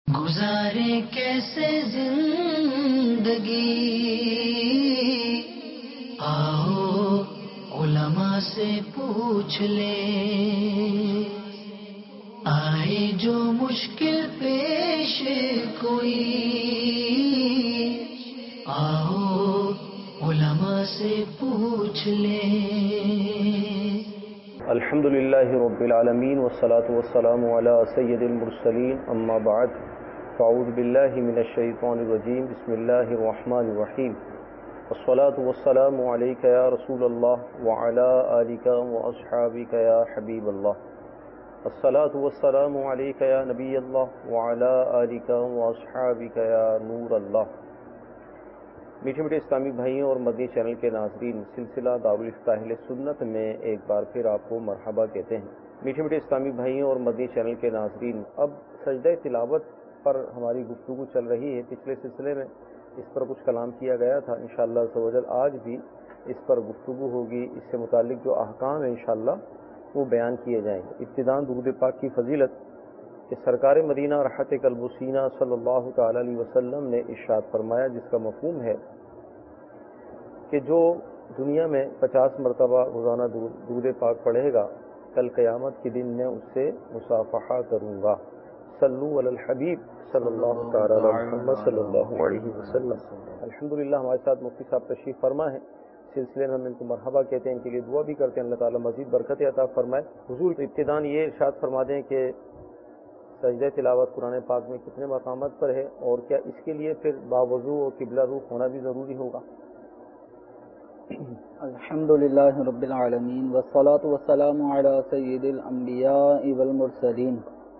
گزارے کیسے زندگی، آؤ علماء سے پوچھ لیں، آئے جو مشکل پیش کوئی، آؤ علماء سے پوچھ لیں۔ الحمد للہ رب العالمین والصلاة والسلام علی سید المرسلین، اما بعد فاعوذ باللہ من الشیطان الرجیم، بسم اللہ الرحمن الرحیم، والصلاة والسلام علیک یا رسول اللہ وعلی آلک واصحابک یا حبیب اللہ، الصلاة والسلام علیک یا نبی اللہ وعلی آلک واصحابک یا نور اللہ۔ میٹھے میٹھے اسلامی بھائیوں اور مدنی چینل کے ناظرین، سلسلہ دارالفتہ اہل سنت میں ایک بار پھر آپ کو مرحبا کہتے ہیں۔ میٹھے میٹھے اسلامی بھائیوں اور مدنی چینل کے ناظرین، اب سجدہ تلاوت پر ہماری گفتگو چل رہی ہے۔ پچھلے سلسلے میں اس پر کچھ کلام کیا گیا تھا، انشاءاللہ عز و جل آج بھی اس پر گفتگو ہوگی۔ اس سے متعلق جو احکام ہیں انشاءاللہ وہ بیان کیے جائیں گے۔ ابتداءً درود پاک کی فضیلت کہ سرکار مدینہ راحت قلب و سینہ صلی اللہ تعالی علیہ وسلم نے ارشاد فرمایا، جس کا مفہوم ہے کہ جو دنیا میں 50 مرتبہ روزانہ درود پاک پڑھے گا، کل قیامت کے دن میں اس سے مصافحہ کروں گا۔ صلو علی الحبیب صلی اللہ تعالی علی محمد صلی اللہ علیہ وسلم۔ الحمدللہ ہمارے ساتھ مفتی صاحب تشریف فرما ہے، سلسلے میں ہم ان کو مرحبا کہتے ہیں، ان کے لیے دعا بھی کرتے ہیں، اللہ تعالیٰ مزید برکت عطا فرمائے۔ حضور ابتداءً یہ ارشاد فرما دیں کہ سجدہ تلاوت قرآن پاک میں کتنے مقامات پر ہے، اور کیا اس کے لیے پھر باوضو اور قبلہ روح ہونا بھی ضروری ہوگا؟ الحمدللہ رب العالمین والصلاة والسلام علی سید الانبیاء والمرسلین۔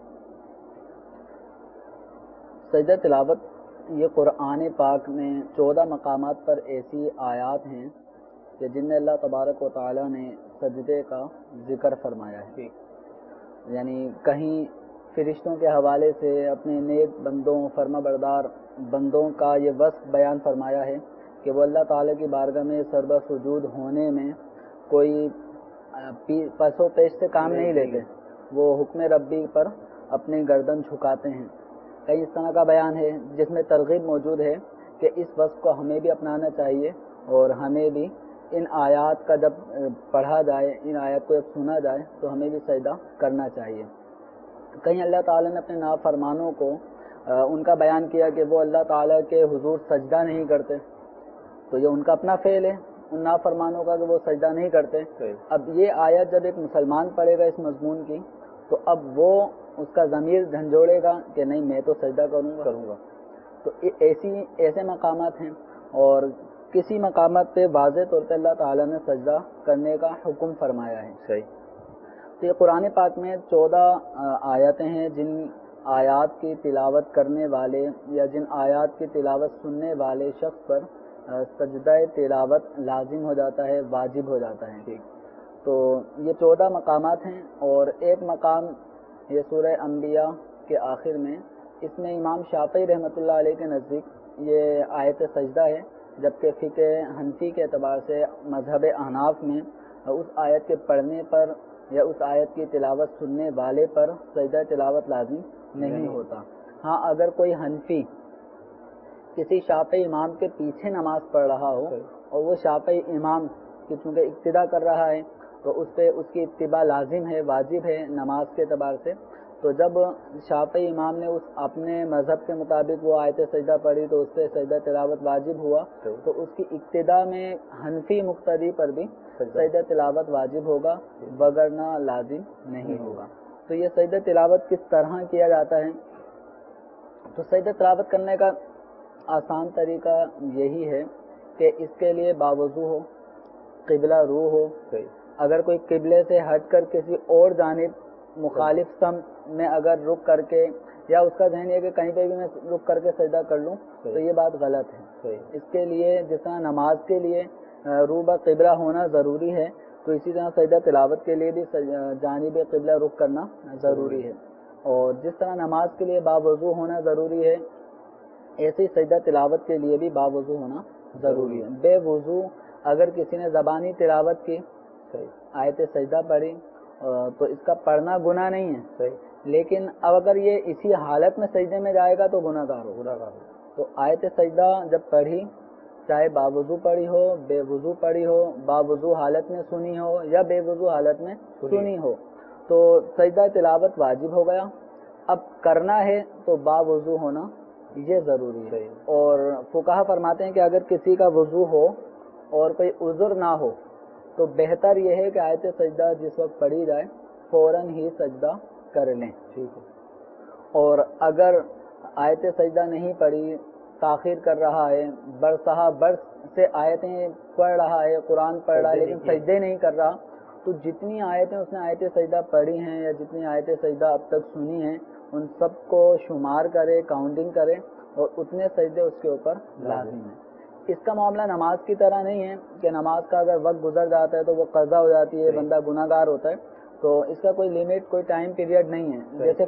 سجدہ تلاوت یہ قرآن پاک میں 14 مقامات پر ایسی آیات ہیں کہ جن میں اللہ تبارک و تعالی نے سجدے کا ذکر فرمایا ہے، یعنی کہیں فرشتوں کے حوالے سے اپنے نیک بندوں، فرما بردار بندوں کا یہ وصف بیان فرمایا ہے کہ وہ اللہ تعالیٰ کی بارگاہ میں سربہ سجود ہونے میں کوئی پس و پیش سے کام نہیں لیتے، وہ حکم ربی پر اپنی گردن جھکاتے ہیں۔ کئی اس طرح کا بیان ہے جس میں ترغیب موجود ہے کہ اس وصف کو ہمیں بھی اپنانا چاہیے، اور ہمیں بھی ان آیات کا جب پڑھا جائے، ان آیات کو جب سنا جائے تو ہمیں بھی سجدہ کرنا چاہیے۔ کہیں اللہ تعالیٰ نے اپنے نافرمانوں کو ان کا بیان کیا کہ وہ اللہ تعالیٰ کے حضور سجدہ نہیں کرتے، تو یہ ان کا اپنا فعل ہے ان نافرمانوں کا کہ وہ سجدہ نہیں کرتے۔ اب یہ آیت جب ایک مسلمان پڑھے گا اس مضمون کی، تو اب وہ اس کا ضمیر جھنجھوڑے گا کہ نہیں میں تو سجدہ کروں گا۔ تو ایسے مقامات ہیں، اور کسی مقامات پہ واضح طور پہ اللہ تعالیٰ نے سجدہ کرنے کا حکم فرمایا ہے۔ صحیح۔ تو یہ قرآن پاک میں 14 آیاتیں ہیں جن آیات کی تلاوت کرنے والے یا جن آیات کی تلاوت سننے والے شخص پر سجدہ تلاوت لازم ہو جاتا ہے، واجب ہو جاتا ہے۔ تو یہ 14 مقامات ہیں، اور ایک مقام یہ سورہ انبیاء کے آخر میں، اس میں امام شافعی رحمۃ اللہ علیہ کے نزدیک یہ آیت سجدہ ہے، جبکہ فقہ حنفی کے اعتبار سے مذہب احناف میں اس آیت کے پڑھنے پر یا اس آیت کی تلاوت سننے والے پر سجدہ تلاوت لازم نہیں ہوتا۔ ہاں اگر کوئی حنفی کسی شافعی امام کے پیچھے نماز پڑھ رہا ہو اور وہ شافعی امام کی چونکہ اقتدا کر رہا ہے تو اس پہ اس کی اتباع لازم ہے، واجب ہے نماز کے اعتبار سے، تو جب شافعی امام نے اس اپنے مذہب کے مطابق وہ آیت سجدہ پڑھی تو اس پہ سجدہ تلاوت واجب ہوا، تو اس کی اقتدا میں حنفی مقتدی پر بھی سجدہ تلاوت واجب ہوگا، وگرنہ لازم نہیں ہوگا۔ تو یہ سجدہ تلاوت کس طرح کیا جاتا ہے؟ تو سجدہ تلاوت کرنے کا آسان طریقہ یہی ہے کہ اس کے لیے باوضو ہو، قبلہ روح ہو۔ اگر کوئی قبلے سے ہٹ کر کسی اور جانب مخالف سمت میں اگر رک کر کے، یا اس کا ذہن یہ کہ کہیں پہ بھی میں رک کر کے سجدہ کر لوں، تو یہ بات غلط ہے۔ اس کے لیے جس طرح نماز کے لیے رو بہ قبلہ ہونا ضروری ہے، تو اسی طرح سجدہ تلاوت کے لیے بھی جانب قبلہ رک کرنا ضروری ہے، اور جس طرح نماز کے لیے باوضو ہونا ضروری ہے، ایسے ہی سجدہ تلاوت کے لیے بھی باوضو ہونا ضروری ہے۔ بے وضو اگر کسی نے زبانی تلاوت کی، آیت سجدہ پڑھی تو اس کا پڑھنا گناہ نہیں ہے، صحیح. لیکن اب اگر یہ اسی حالت میں سجدے میں جائے گا تو گناہ گار ہوگا. گناہ گار. تو آیت سجدہ جب پڑھی، چاہے باوضو پڑھی ہو، بے وضو پڑھی ہو، باوضو حالت میں سنی ہو یا بے وضو حالت میں سنی ہو، تو سجدہ تلاوت واجب ہو گیا. اب کرنا ہے تو باوضو ہونا یہ ضروری ہے. اور فقہا فرماتے ہیں کہ اگر کسی کا وضو ہو اور کوئی عذر نہ ہو تو بہتر یہ ہے کہ آیت سجدہ جس وقت پڑھی جائے فوراً ہی سجدہ کر لیں. ٹھیک ہے. اور اگر آیت سجدہ نہیں پڑھی، تاخیر کر رہا ہے، برس سے آیتیں پڑھ رہا ہے، قرآن پڑھ رہا ہے لیکن سجدے نہیں کر رہا، تو جتنی آیتیں اس نے آیت سجدہ پڑھی ہیں یا جتنی آیت سجدہ اب تک سنی ہیں ان سب کو شمار کرے، کاؤنٹنگ کرے اور اتنے سجدے اس کے اوپر لازم ہیں. اس کا معاملہ نماز کی طرح نہیں ہے کہ نماز کا اگر وقت گزر جاتا ہے تو وہ قضا ہو جاتی ہے، بندہ گناہ گار ہوتا ہے. تو اس کا کوئی لیمٹ، کوئی ٹائم پیریڈ نہیں ہے. جیسے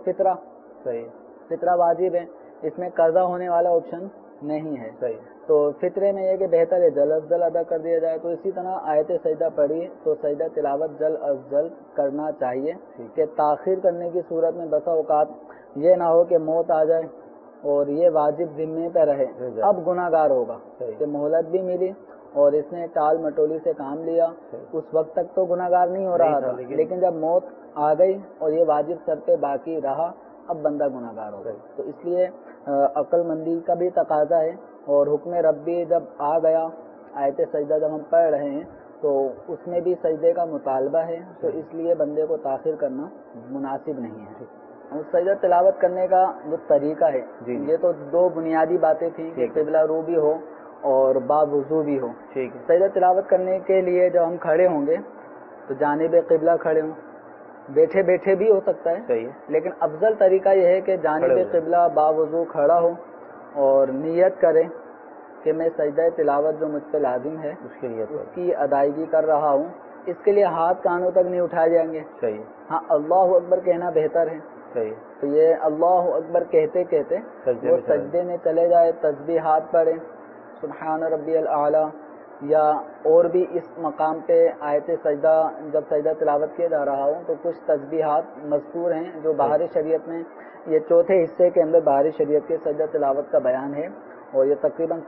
فطرہ واجب ہے، اس میں قضا ہونے والا آپشن نہیں ہے. تو فطرے میں یہ کہ بہتر ہے جلد از جلد ادا کر دیا جائے. تو اسی طرح آیت سجدہ پڑھی تو سجدہ تلاوت جلد از جلد کرنا چاہیے کہ تاخیر کرنے کی صورت میں بسا اوقات یہ نہ ہو کہ موت آ جائے اور یہ واجب ذمے پہ رہے، اب گناہ گار ہوگا کہ مہلت بھی ملی اور اس نے ٹال مٹولی سے کام لیا. اس وقت تک تو گناہ گار نہیں ہو رہا تھا، لیکن جب موت آ گئی اور یہ واجب سر پہ باقی رہا اب بندہ گناہ گار ہو گیا. تو اس لیے عقل مندی کا بھی تقاضا ہے. اور حکم ربی جب آ گیا، آیت سجدہ جب ہم پڑھ رہے ہیں تو اس میں بھی سجدے کا مطالبہ ہے، تو اس لیے بندے کو تاخیر کرنا مناسب نہیں ہے. سجدہ تلاوت کرنے کا جو طریقہ ہے، یہ تو دو بنیادی باتیں تھیں کہ قبلہ رو بھی ہو اور باوضو بھی ہو. سجدہ تلاوت کرنے کے لیے جب ہم کھڑے ہوں گے تو جانب قبلہ کھڑے ہوں، بیٹھے بیٹھے بھی ہو سکتا ہے، لیکن افضل طریقہ یہ ہے کہ جانب قبلہ باوضو کھڑا ہو اور نیت کرے کہ میں سجدہ تلاوت جو مجھ پہ لازم ہے اس کی ادائیگی کر رہا ہوں. اس کے لیے ہاتھ کانوں تک نہیں اٹھائے جائیں گے. ہاں، اللہ اکبر کہنا بہتر ہے. تو یہ اللہ اکبر کہتے کہتے وہ سجدے میں چلے جائے، تسبیحات پڑھے، سبحان ربی الاعلی، یا اور بھی اس مقام پہ آیت سجدہ جب سجدہ تلاوت کیا جا رہا ہو تو کچھ تسبیحات مذکور ہیں جو باہر شریعت میں، یہ چوتھے حصے کے اندر باہر شریعت کے سجدہ تلاوت کا بیان ہے. اور یہ تقریباً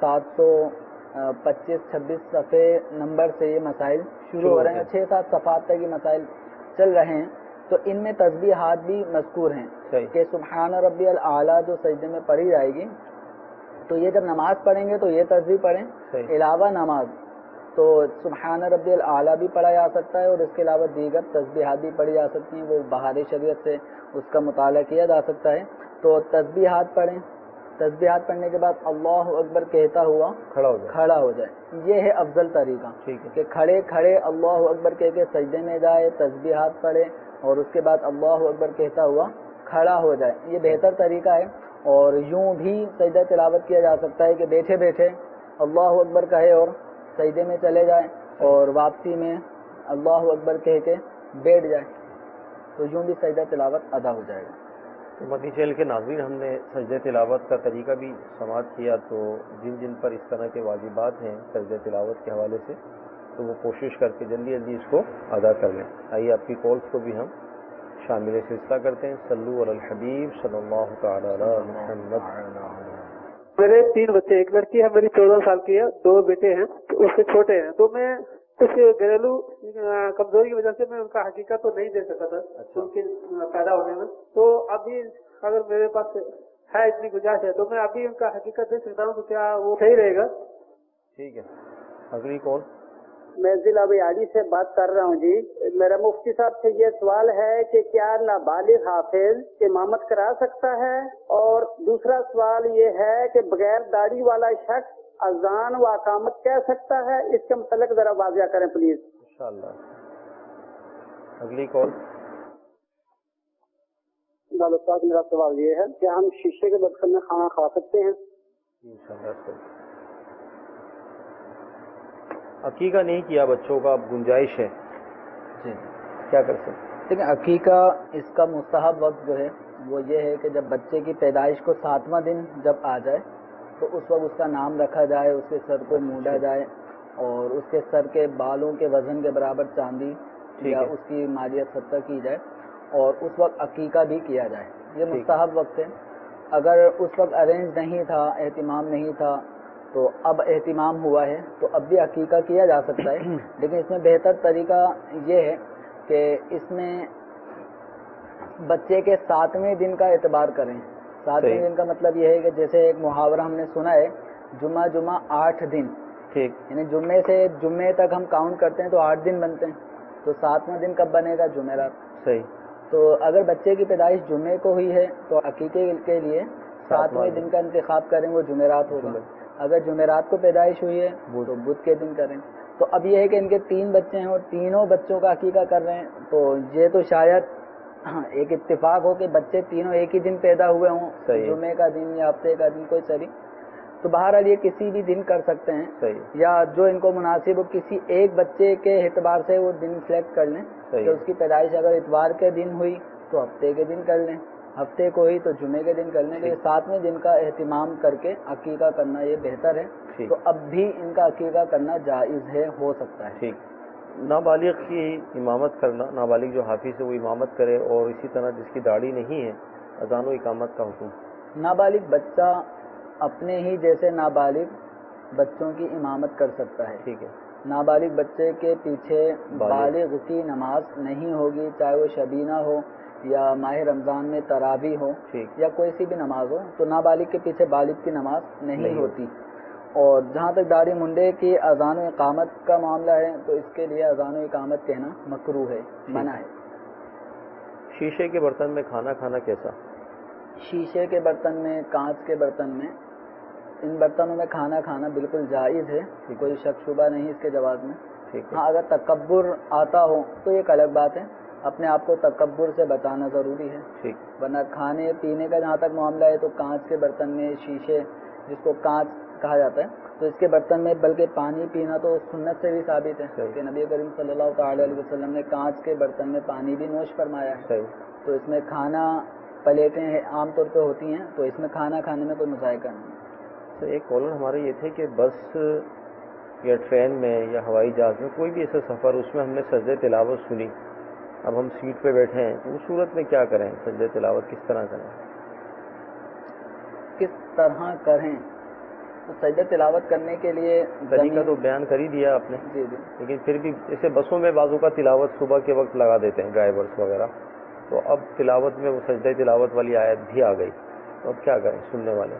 725-26 صفحے نمبر سے یہ مسائل شروع ہو رہے ہیں، 6-7 صفحات تک یہ مسائل چل رہے ہیں. تو ان میں تسبیحات بھی مذکور ہیں کہ سبحان ربی الاعلی جو سجدے میں پڑھی جائے گی، تو یہ جب نماز پڑھیں گے تو یہ تسبیح پڑھیں. علاوہ نماز تو سبحان ربی الاعلی بھی پڑھا جا سکتا ہے اور اس کے علاوہ دیگر تسبیحات بھی پڑھی جا سکتی ہیں، وہ باہر شریعت سے اس کا مطالعہ کیا جا سکتا ہے. تو تسبیحات پڑھیں، تسبیحات پڑھنے کے بعد اللہ اکبر کہتا ہوا کھڑا ہو جائے. یہ ہے افضل طریقہ کہ کھڑے کھڑے اللہ اکبر کہہ کے سجدے میں جائے، تسبیحات پڑھے اور اس کے بعد اللہ اکبر کہتا ہوا کھڑا ہو جائے. یہ بہتر طریقہ ہے. اور یوں بھی سجدہ تلاوت کیا جا سکتا ہے کہ بیٹھے بیٹھے اللہ اکبر کہے اور سجدے میں چلے جائے اور واپسی میں اللہ اکبر کہہ کے بیٹھ جائے، تو یوں بھی سجدہ تلاوت ادا ہو جائے گا. مدنی چینل کے ناظرین، ہم نے سجدہ تلاوت کا طریقہ بھی سماعت کیا، تو جن جن پر اس طرح کے واجبات ہیں سجدہ تلاوت کے حوالے سے تو وہ کوشش کر کے جلدی جلدی اس کو ادا کر لیں. آئیے آپ کی کالز کو بھی ہم شامل سلسلہ کرتے ہیں. صلو علی الحبیب صلی اللہ تعالی علی محمد. میرے 3 بچے، ایک لڑکی ہے میری 14 سال کی ہے، 2 بیٹے ہیں اس سے چھوٹے ہیں. تو میں کچھ گھریلو کمزوری کی وجہ سے میں ان کا حقیقت تو نہیں دے سکا تھا ان کے پیدا ہونے میں. تو ابھی اگر میرے پاس ہے اتنی گنجائش ہے تو میں ابھی ان کا حقیقت دے سکتا ہوں، تو کیا وہ صحیح رہے گا؟ ٹھیک ہے. اگلی کال. میں ضلع بیاڑی سے بات کر رہا ہوں جی. میرا مفتی صاحب سے یہ سوال ہے کہ کیا نابالغ حافظ امامت کرا سکتا ہے؟ اور دوسرا سوال یہ ہے کہ بغیر داڑھی والا شخص اذان و اقامت کہہ سکتا ہے؟ اس کے متعلق ذرا واضح کریں پلیز. انشاءاللہ. اگلی کال. میرا سوال یہ ہے کہ ہم شیشے کے برتن میں کھانا کھا سکتے ہیں؟ انشاءاللہ. عقیقہ نہیں کیا بچوں کا، اب گنجائش ہے، جی کیا کر سکتے؟ لیکن عقیقہ اس کا مستحب وقت جو ہے وہ یہ ہے کہ جب بچے کی پیدائش کو 7واں دن جب آ جائے تو اس وقت اس کا نام رکھا جائے، اس کے سر کو مونڈا جائے اور اس کے سر کے بالوں کے وزن کے برابر چاندی یا اس کی مالیت صدقہ کی جائے اور اس وقت عقیقہ بھی کیا جائے. یہ مستحب وقت ہے. اگر اس وقت ارینج نہیں تھا, اہتمام نہیں تھا, تو اب اہتمام ہوا ہے تو اب بھی عقیقہ کیا جا سکتا ہے. لیکن اس میں بہتر طریقہ یہ ہے کہ اس میں بچے کے 7ویں دن کا اعتبار کریں. 7ویں دن کا مطلب یہ ہے کہ جیسے ایک محاورہ ہم نے سنا ہے, جمعہ 8 دن, یعنی جمعے سے جمعے تک ہم کاؤنٹ کرتے ہیں تو 8 دن بنتے ہیں. تو 7واں دن کب بنے گا؟ جمعرات. صحیح. تو اگر بچے کی پیدائش جمعے کو ہوئی ہے تو عقیقے کے لیے 7ویں دن کا انتخاب کریں, وہ جمعرات ہوگا. اگر جمعرات کو پیدائش ہوئی ہے تو بدھ کے دن کریں. تو اب یہ ہے کہ ان کے 3 بچے ہیں اور تینوں بچوں کا عقیقہ کر رہے ہیں, تو یہ تو شاید ایک اتفاق ہو کہ بچے تینوں ایک ہی دن پیدا ہوئے ہوں, جمعے کا دن یا ہفتے کا دن, کوئی سری. تو بہرحال یہ کسی بھی دن کر سکتے ہیں, یا جو ان کو مناسب ہو کسی ایک بچے کے اعتبار سے وہ دن سلیکٹ کر لیں کہ اس کی پیدائش اگر اتوار کے دن ہوئی تو ہفتے کے دن کر لیں, ہفتے کو ہوئی تو جمعے کے دن کر لیں. کہ 7ویں دن کا اہتمام کر کے عقیقہ کرنا یہ بہتر ہے. تو اب بھی ان کا عقیقہ کرنا جائز ہے, ہو سکتا ہے. ٹھیک. نابالغ کی امامت کرنا, نابالغ جو حافظ ہے وہ امامت کرے, اور اسی طرح جس کی داڑھی نہیں ہے اذان و اقامت کا حکم. نابالغ بچہ اپنے ہی جیسے نابالغ بچوں کی امامت کر سکتا ہے. ٹھیک ہے. نابالغ بچے کے پیچھے بالغ کی نماز نہیں ہوگی, چاہے وہ شبینہ ہو یا ماہ رمضان میں تراویح ہو یا کوئی سی بھی نماز ہو, تو نابالغ کے پیچھے بالغ کی نماز نہیں ہوتی. اور جہاں تک داڑھی منڈے کی اذان و اقامت کا معاملہ ہے تو اس کے لیے اذان و اقامت کہنا مکروہ ہے, منع ہے. شیشے کے برتن میں کھانا کھانا کیسا؟ شیشے کے برتن میں, کانچ کے برتن میں, ان برتنوں میں کھانا کھانا بالکل جائز ہے, کوئی شک شبہ نہیں اس کے جواز میں. ہاں اگر تکبر آتا ہو تو ایک الگ بات ہے, اپنے آپ کو تکبر سے بچانا ضروری ہے. ورنہ کھانے پینے کا جہاں تک معاملہ ہے تو کانچ کے برتن میں, شیشے جس کو کانچ کہا جاتا ہے, تو اس کے برتن میں بلکہ پانی پینا تو سنت سے بھی ثابت ہے کہ نبی کریم صلی اللہ تعالی علیہ وسلم نے کانچ کے برتن میں پانی بھی نوش فرمایا ہے. تو اس میں کھانا, پلیٹیں عام طور پہ ہوتی ہیں, تو اس میں کھانا کھانے میں کوئی مذائقہ نہیں. ایک کالر ہمارے یہ تھے کہ بس یا ٹرین میں یا ہوائی جہاز میں کوئی بھی ایسا سفر, اس میں ہم نے سجدہ تلاوت سنی, اب ہم سیٹ پہ بیٹھے ہیں, تو اس صورت میں کیا کریں؟ سجدہ تلاوت کس طرح کریں؟ کس طرح کریں؟ تو سجدہ تلاوت کرنے کے لیے طریقہ تو بیان کر ہی دیا آپ نے. جی. لیکن پھر بھی جیسے بسوں میں بازو کا تلاوت صبح کے وقت لگا دیتے ہیں ڈرائیورس وغیرہ, تو اب تلاوت میں وہ سجدہ تلاوت والی آیت بھی آ گئی, تو اب کیا کریں سننے والے؟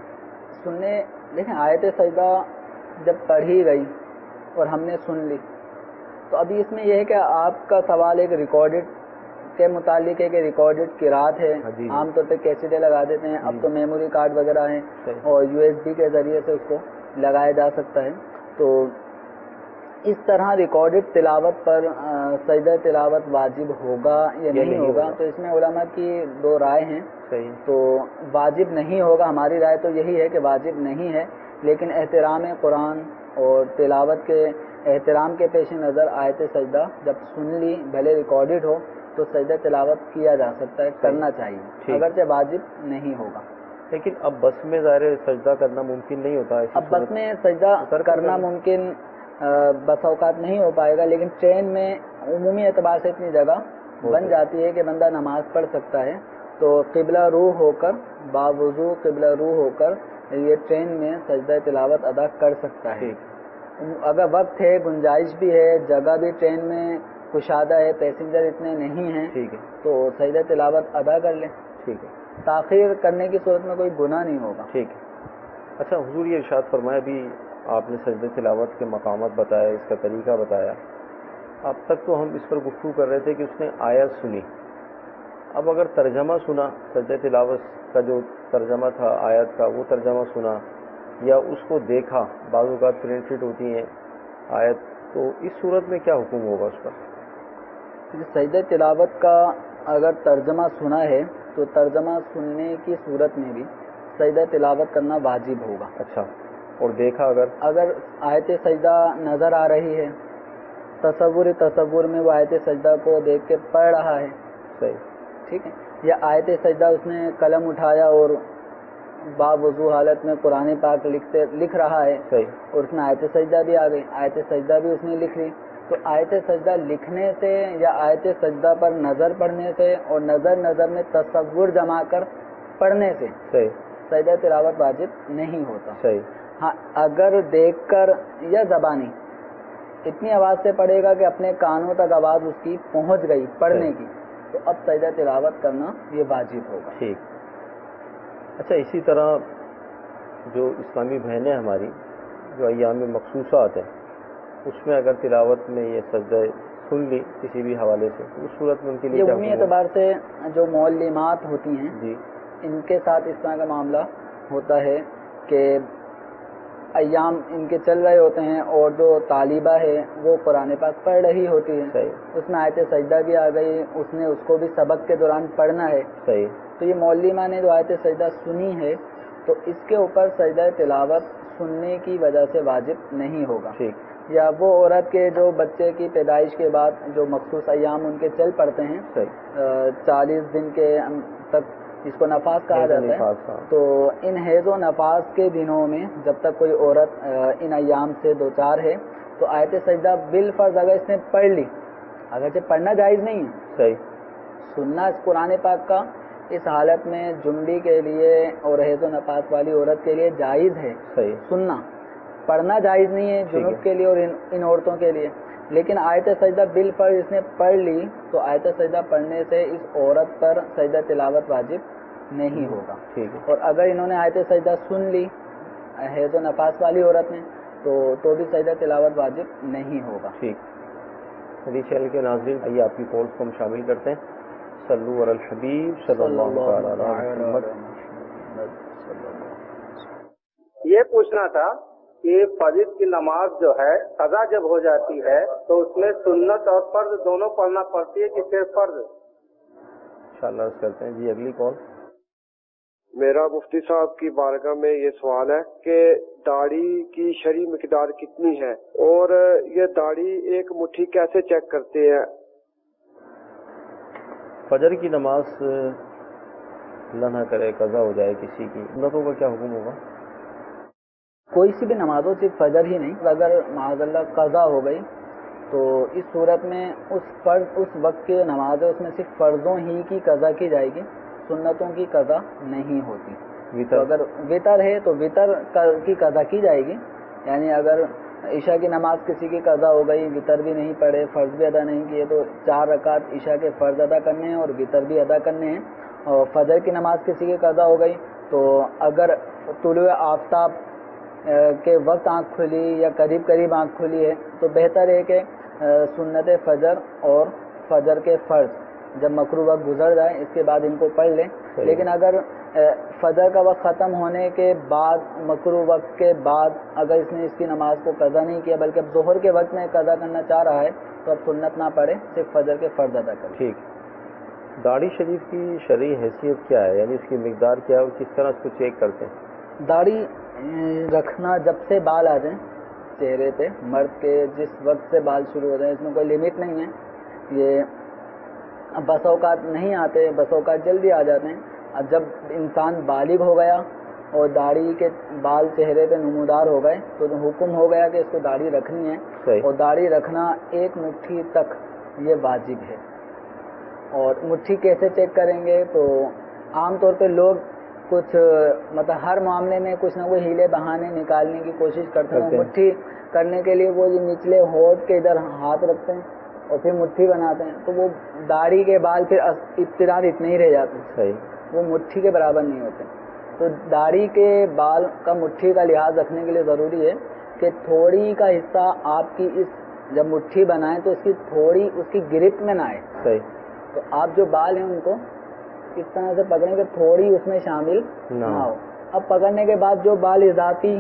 دیکھیں آیت سجدہ جب پڑھی گئی اور ہم نے سن لی, تو ابھی اس میں یہ ہے کہ آپ کا سوال ایک ریکارڈڈ کے متعلق ہے کہ ریکارڈڈ قرات ہے. عام طور پہ کیسٹیں لگا دیتے ہیں, اب تو میموری کارڈ وغیرہ ہیں اور USB کے ذریعے سے اس کو لگایا جا سکتا ہے. تو اس طرح ریکارڈڈ تلاوت پر سجدہ تلاوت واجب ہوگا یا نہیں ہوگا, تو اس میں علماء کی 2 رائے ہیں. تو واجب نہیں ہوگا, ہماری رائے تو یہی ہے کہ واجب نہیں ہے, لیکن احترام قرآن اور تلاوت کے احترام کے پیش نظر آیت سجدہ جب سن لی, بھلے ریکارڈڈ ہو, تو سجدہ تلاوت کیا جا سکتا ہے, کرنا چاہیے, اگرچہ واجب نہیں ہوگا. لیکن اب بس میں ظاہر سجدہ کرنا ممکن نہیں ہوتا. اب بس میں سجدہ کرنا ممکن بس اوقات نہیں ہو پائے گا, لیکن ٹرین میں عمومی اعتبار سے اتنی جگہ بن جاتی ہے کہ بندہ نماز پڑھ سکتا ہے. تو قبلہ روح ہو کر, باوضو قبلہ روح ہو کر یہ ٹرین میں سجدہ تلاوت ادا کر سکتا ہے. اگر وقت ہے, گنجائش بھی ہے, جگہ بھی ٹرین میں کشادہ ہے, پیسنجر اتنے نہیں ہیں, تو سجدہ تلاوت ادا کر لیں. تاخیر کرنے کی صورت میں کوئی گناہ نہیں ہوگا. ٹھیک ہے. اچھا حضور یہ ارشاد فرمایا, بھی آپ نے سجدہ تلاوت کے مقامات بتایا, اس کا طریقہ بتایا. اب تک تو ہم اس پر گفتگو کر رہے تھے کہ اس نے آیت سنی, اب اگر ترجمہ سنا, سجدہ تلاوت کا جو ترجمہ تھا آیت کا وہ ترجمہ سنا, یا اس کو دیکھا, بعض اوقات پرنٹڈ ہوتی ہیں آیت, تو اس صورت میں کیا حکم ہوگا اس کا؟ سجدہ تلاوت کا اگر ترجمہ سنا ہے تو ترجمہ سننے کی صورت میں بھی سجدہ تلاوت کرنا واجب ہوگا. اچھا, اور دیکھا اگر آیت سجدہ نظر آ رہی ہے, تصور میں وہ آیت سجدہ کو دیکھ کے پڑھ رہا ہے, صحیح, ٹھیک ہے, یا آیت سجدہ اس نے قلم اٹھایا اور باوضو حالت میں قرآن پاک لکھ رہا ہے, صحیح, اور اس میں آیت سجدہ بھی آ گئی, آیت سجدہ بھی اس نے لکھ لی, تو آیت سجدہ لکھنے سے یا آیت سجدہ پر نظر پڑھنے سے اور نظر میں تصور جما کر پڑھنے سے صحیح سجدہ تلاوت واجب نہیں ہوتا. صحیح. ہاں اگر دیکھ کر یا زبانی اتنی آواز سے پڑھے گا کہ اپنے کانوں تک آواز اس کی پہنچ گئی پڑھنے کی, تو اب سجدہ تلاوت کرنا یہ واجب ہوگا. ٹھیک. اچھا, اسی طرح جو اسلامی بہنیں ہماری جو ایام مخصوصات ہیں اس میں اگر تلاوت میں یہ سجدہ سن لی کسی بھی حوالے سے تو اس صورت میں ان کے لیے یہ عمومی اعتبار سے جو معلمات ہوتی ہیں جی ان کے ساتھ اس طرح کا معاملہ ہوتا ہے کہ ایام ان کے چل رہے ہوتے ہیں اور جو طالبہ ہے وہ قرآن پاک پڑھ رہی ہوتی ہے, صحیح. اس میں آیت سجدہ بھی آ گئی, اس نے اس کو بھی سبق کے دوران پڑھنا ہے, صحیح. تو یہ معلمہ نے جو آیت سجدہ سنی ہے تو اس کے اوپر سجدہ تلاوت سننے کی وجہ سے واجب نہیں ہوگا. ٹھیک. یا وہ عورت کے جو بچے کی پیدائش کے بعد جو مخصوص ایام ان کے چل پڑتے ہیں 40 دن کے تک, جس کو نفاس کہا جاتا ہے, تو ان حیض و نفاس کے دنوں میں جب تک کوئی عورت ان ایام سے دوچار ہے تو آیت سجدہ بالفرض اگر اس نے پڑھ لی, اگرچہ پڑھنا جائز نہیں ہے, صحیح, سننا اس قرآن پاک کا اس حالت میں جنبی کے لیے اور حیض و نفاس والی عورت کے لیے جائز ہے, صحیح. سننا, پڑھنا جائز نہیں ہے جنوب کے لیے اور ان عورتوں کے لیے. لیکن آیت سجدہ بالفرض اس نے پڑھ لی تو آیت سجدہ پڑھنے سے اس عورت پر سجدہ تلاوت واجب نہیں ہوگا. ٹھیک ہے. اور اگر انہوں نے آیت سجدہ سن لی حیض و نفاس والی عورت نے تو بھی سجدہ تلاوت واجب نہیں ہوگا. ٹھیک. حدیث چینل کے ناظرین, آئیے آپ کی کالز کو ہم شامل کرتے ہیں. صلو علی الحبیب صلی اللہ علیہ وسلم. یہ پوچھنا تھا کہ فجر کی نماز جو ہے قضا جب ہو جاتی ہے تو اس میں سنت اور فرض دونوں پڑھنا پڑتی ہے کہ صرف فرض؟ انشاءاللہ عرض کرتے ہیں. جی اگلی کال. میرا مفتی صاحب کی بارگاہ میں یہ سوال ہے کہ داڑھی کی شرعی مقدار کتنی ہے اور یہ داڑھی ایک مٹھی کیسے چیک کرتے ہیں؟ فجر کی نماز اللہ نہ کرے قضا ہو جائے کسی کی, سنتوں کا کیا حکم ہوگا؟ کوئی سی بھی نمازوں صرف فجر ہی نہیں, اگر معاذ اللہ قضا ہو گئی تو اس صورت میں اس وقت کی نماز ہے اس میں صرف فرضوں ہی کی قضا کی جائے گی, سنتوں کی قضا نہیں ہوتی. تو اگر وطر ہے تو وطر کی قضا کی جائے گی, یعنی اگر عشاء کی نماز کسی کی قضا ہو گئی, وطر بھی نہیں پڑھے, فرض بھی ادا نہیں کیے, تو 4 رکعت عشاء کے فرض ادا کرنے ہیں اور وطر بھی ادا کرنے ہیں. اور فجر کی نماز کسی کی قضا ہو گئی تو اگر طلوع آفتاب کے وقت آنکھ کھلی یا قریب آنکھ کھلی ہے تو بہتر ہے کہ سنت فجر اور فجر کے فرض جب مکروہ وقت گزر جائے اس کے بعد ان کو پڑھ لیں. لیکن اگر فجر کا وقت ختم ہونے کے بعد مکروہ وقت کے بعد اگر اس نے اس کی نماز کو قضا نہیں کیا بلکہ اب ظہر کے وقت میں قضا کرنا چاہ رہا ہے تو اب سنت نہ پڑھے, صرف فجر کے فرض ادا کرے. ٹھیک. داڑھی شریف کی شرعی حیثیت کیا ہے, یعنی اس کی مقدار کیا ہے اور کس طرح اس کو چیک کرتے ہیں؟ داڑھی رکھنا جب سے بال آ جائیں چہرے پہ, مرد کے جس وقت سے بال شروع ہو جائیں, اس میں کوئی لمٹ نہیں ہے. یہ بس اوقات نہیں آتے, بس اوقات جلدی آ جاتے ہیں. اب جب انسان بالغ ہو گیا اور داڑھی کے بال چہرے پہ نمودار ہو گئے تو حکم ہو گیا کہ اس کو داڑھی رکھنی ہے, اور داڑھی رکھنا 1 مٹھی تک یہ واجب ہے. اور مٹھی کیسے چیک کریں گے, تو عام طور پہ لوگ کچھ مطلب ہر معاملے میں کچھ نہ کوئی ہیلے بہانے نکالنے کی کوشش کرتے ہیں. مٹھی کرنے کے لیے وہ نچلے ہونٹ کے ادھر ہاتھ رکھتے ہیں اور پھر مٹھی بناتے ہیں, تو وہ داڑھی کے بال پھر ابتداء اتنے ہی رہ جاتے ہیں, وہ مٹھی کے برابر نہیں ہوتے. تو داڑھی کے بال کا مٹھی کا لحاظ رکھنے کے لیے ضروری ہے کہ تھوڑی کا حصہ آپ کی اس جب مٹھی بنائیں تو اس کی تھوڑی اس کی گرپ میں نہ آئے. تو آپ جو بال ہیں ان کو اس طرح سے پکڑیں کہ تھوڑی اس میں شامل نہ ہو. اب پکڑنے کے بعد جو بال اضافی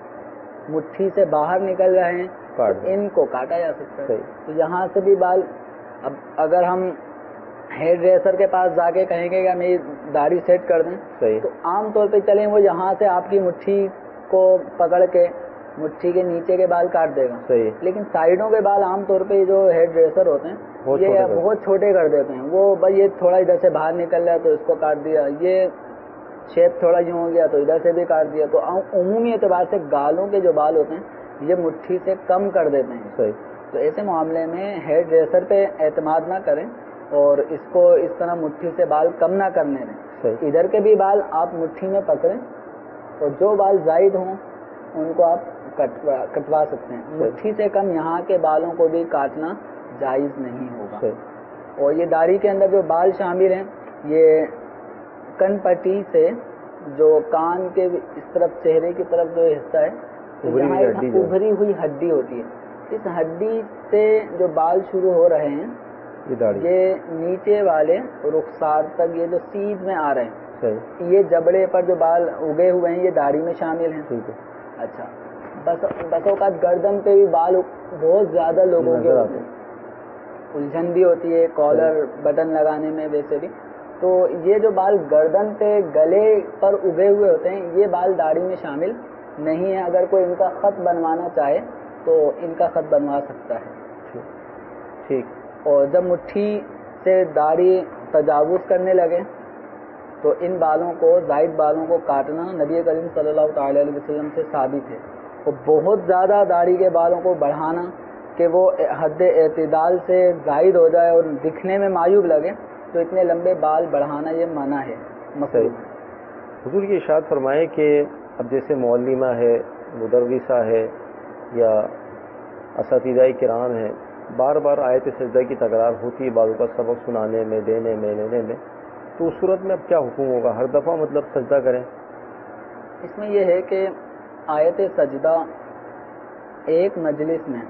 مٹھی سے باہر نکل رہے ہیں تو ان کو کاٹا جا سکتا ہے. تو یہاں سے بھی بال, اب اگر ہم ہیئر ڈریسر کے پاس جا کے کہیں گے کہ ہمیں داڑھی سیٹ کر دیں تو عام طور پہ چلیں وہ یہاں سے آپ کی مٹھی کو پکڑ کے مٹھی کے نیچے کے بال کاٹ دے گا. لیکن سائڈوں کے بال عام طور پہ جو ہیئر ڈریسر ہوتے ہیں یہ بہت چھوٹے کر دیتے ہیں. وہ بھائی یہ تھوڑا ادھر سے باہر نکل رہا ہے تو اس کو کاٹ دیا, یہ شیپ تھوڑا یوں ہو گیا تو ادھر سے بھی کاٹ دیا. تو عمومی اعتبار سے گالوں کے جو بال ہوتے ہیں یہ مٹھی سے کم کر دیتے ہیں. تو ایسے معاملے میں ہیئر ڈریسر پہ اعتماد نہ کریں اور اس کو اس طرح مٹھی سے بال کم نہ کرنے دیں. ادھر کے بھی بال آپ مٹھی میں پکڑیں اور جو بال زائد ہوں ان کو آپ کٹوا سکتے ہیں. مٹھی سے کم یہاں کے بالوں کو بھی کاٹنا جائز نہیں ہوگا. اور یہ داڑھی کے اندر جو بال شامل ہیں یہ کن پٹی سے جو کان کے اس طرف چہرے کی طرف جو حصہ ہے ابھری ہوئی ہڈی ہوتی ہے, اس ہڈی سے جو بال شروع ہو رہے ہیں یہ نیچے والے رخسار تک یہ جو سیدھ میں آ رہے ہیں, یہ جبڑے پر جو بال اگے ہوئے ہیں یہ داڑھی میں شامل ہیں. اچھا, بس اوقات گردن پہ بھی بال بہت زیادہ لوگوں کے ہوتے ہیں, الجھن بھی ہوتی ہے کالر بٹن لگانے میں. ویسے بھی تو یہ جو بال گردن پہ گلے پر اگے ہوئے ہوتے ہیں یہ بال داڑھی میں شامل نہیں ہے. اگر کوئی ان کا خط بنوانا چاہے تو ان کا خط بنوا سکتا ہے. ٹھیک. اور جب مٹھی سے داڑھی تجاوز کرنے لگے تو ان بالوں کو, زائد بالوں کو کاٹنا نبی کریم صلی اللہ تعالی علیہ وسلم سے ثابت ہے. اور بہت زیادہ داڑھی کے بالوں کو بڑھانا کہ وہ حد اعتدال سے زائد ہو جائے اور دکھنے میں معیوب لگے تو اتنے لمبے بال بڑھانا یہ منع ہے. حضور یہ ارشاد فرمائے کہ اب جیسے معلمہ ہے, مدرسہ ہے یا اساتذہ کرام ہیں, بار بار آیت سجدہ کی تکرار ہوتی ہے بعضوں کا سبق سنانے میں, دینے میں, لینے میں, تو اس صورت میں اب کیا حکم ہوگا؟ ہر دفعہ مطلب سجدہ کریں؟ اس میں یہ ہے کہ آیت سجدہ ایک مجلس میں,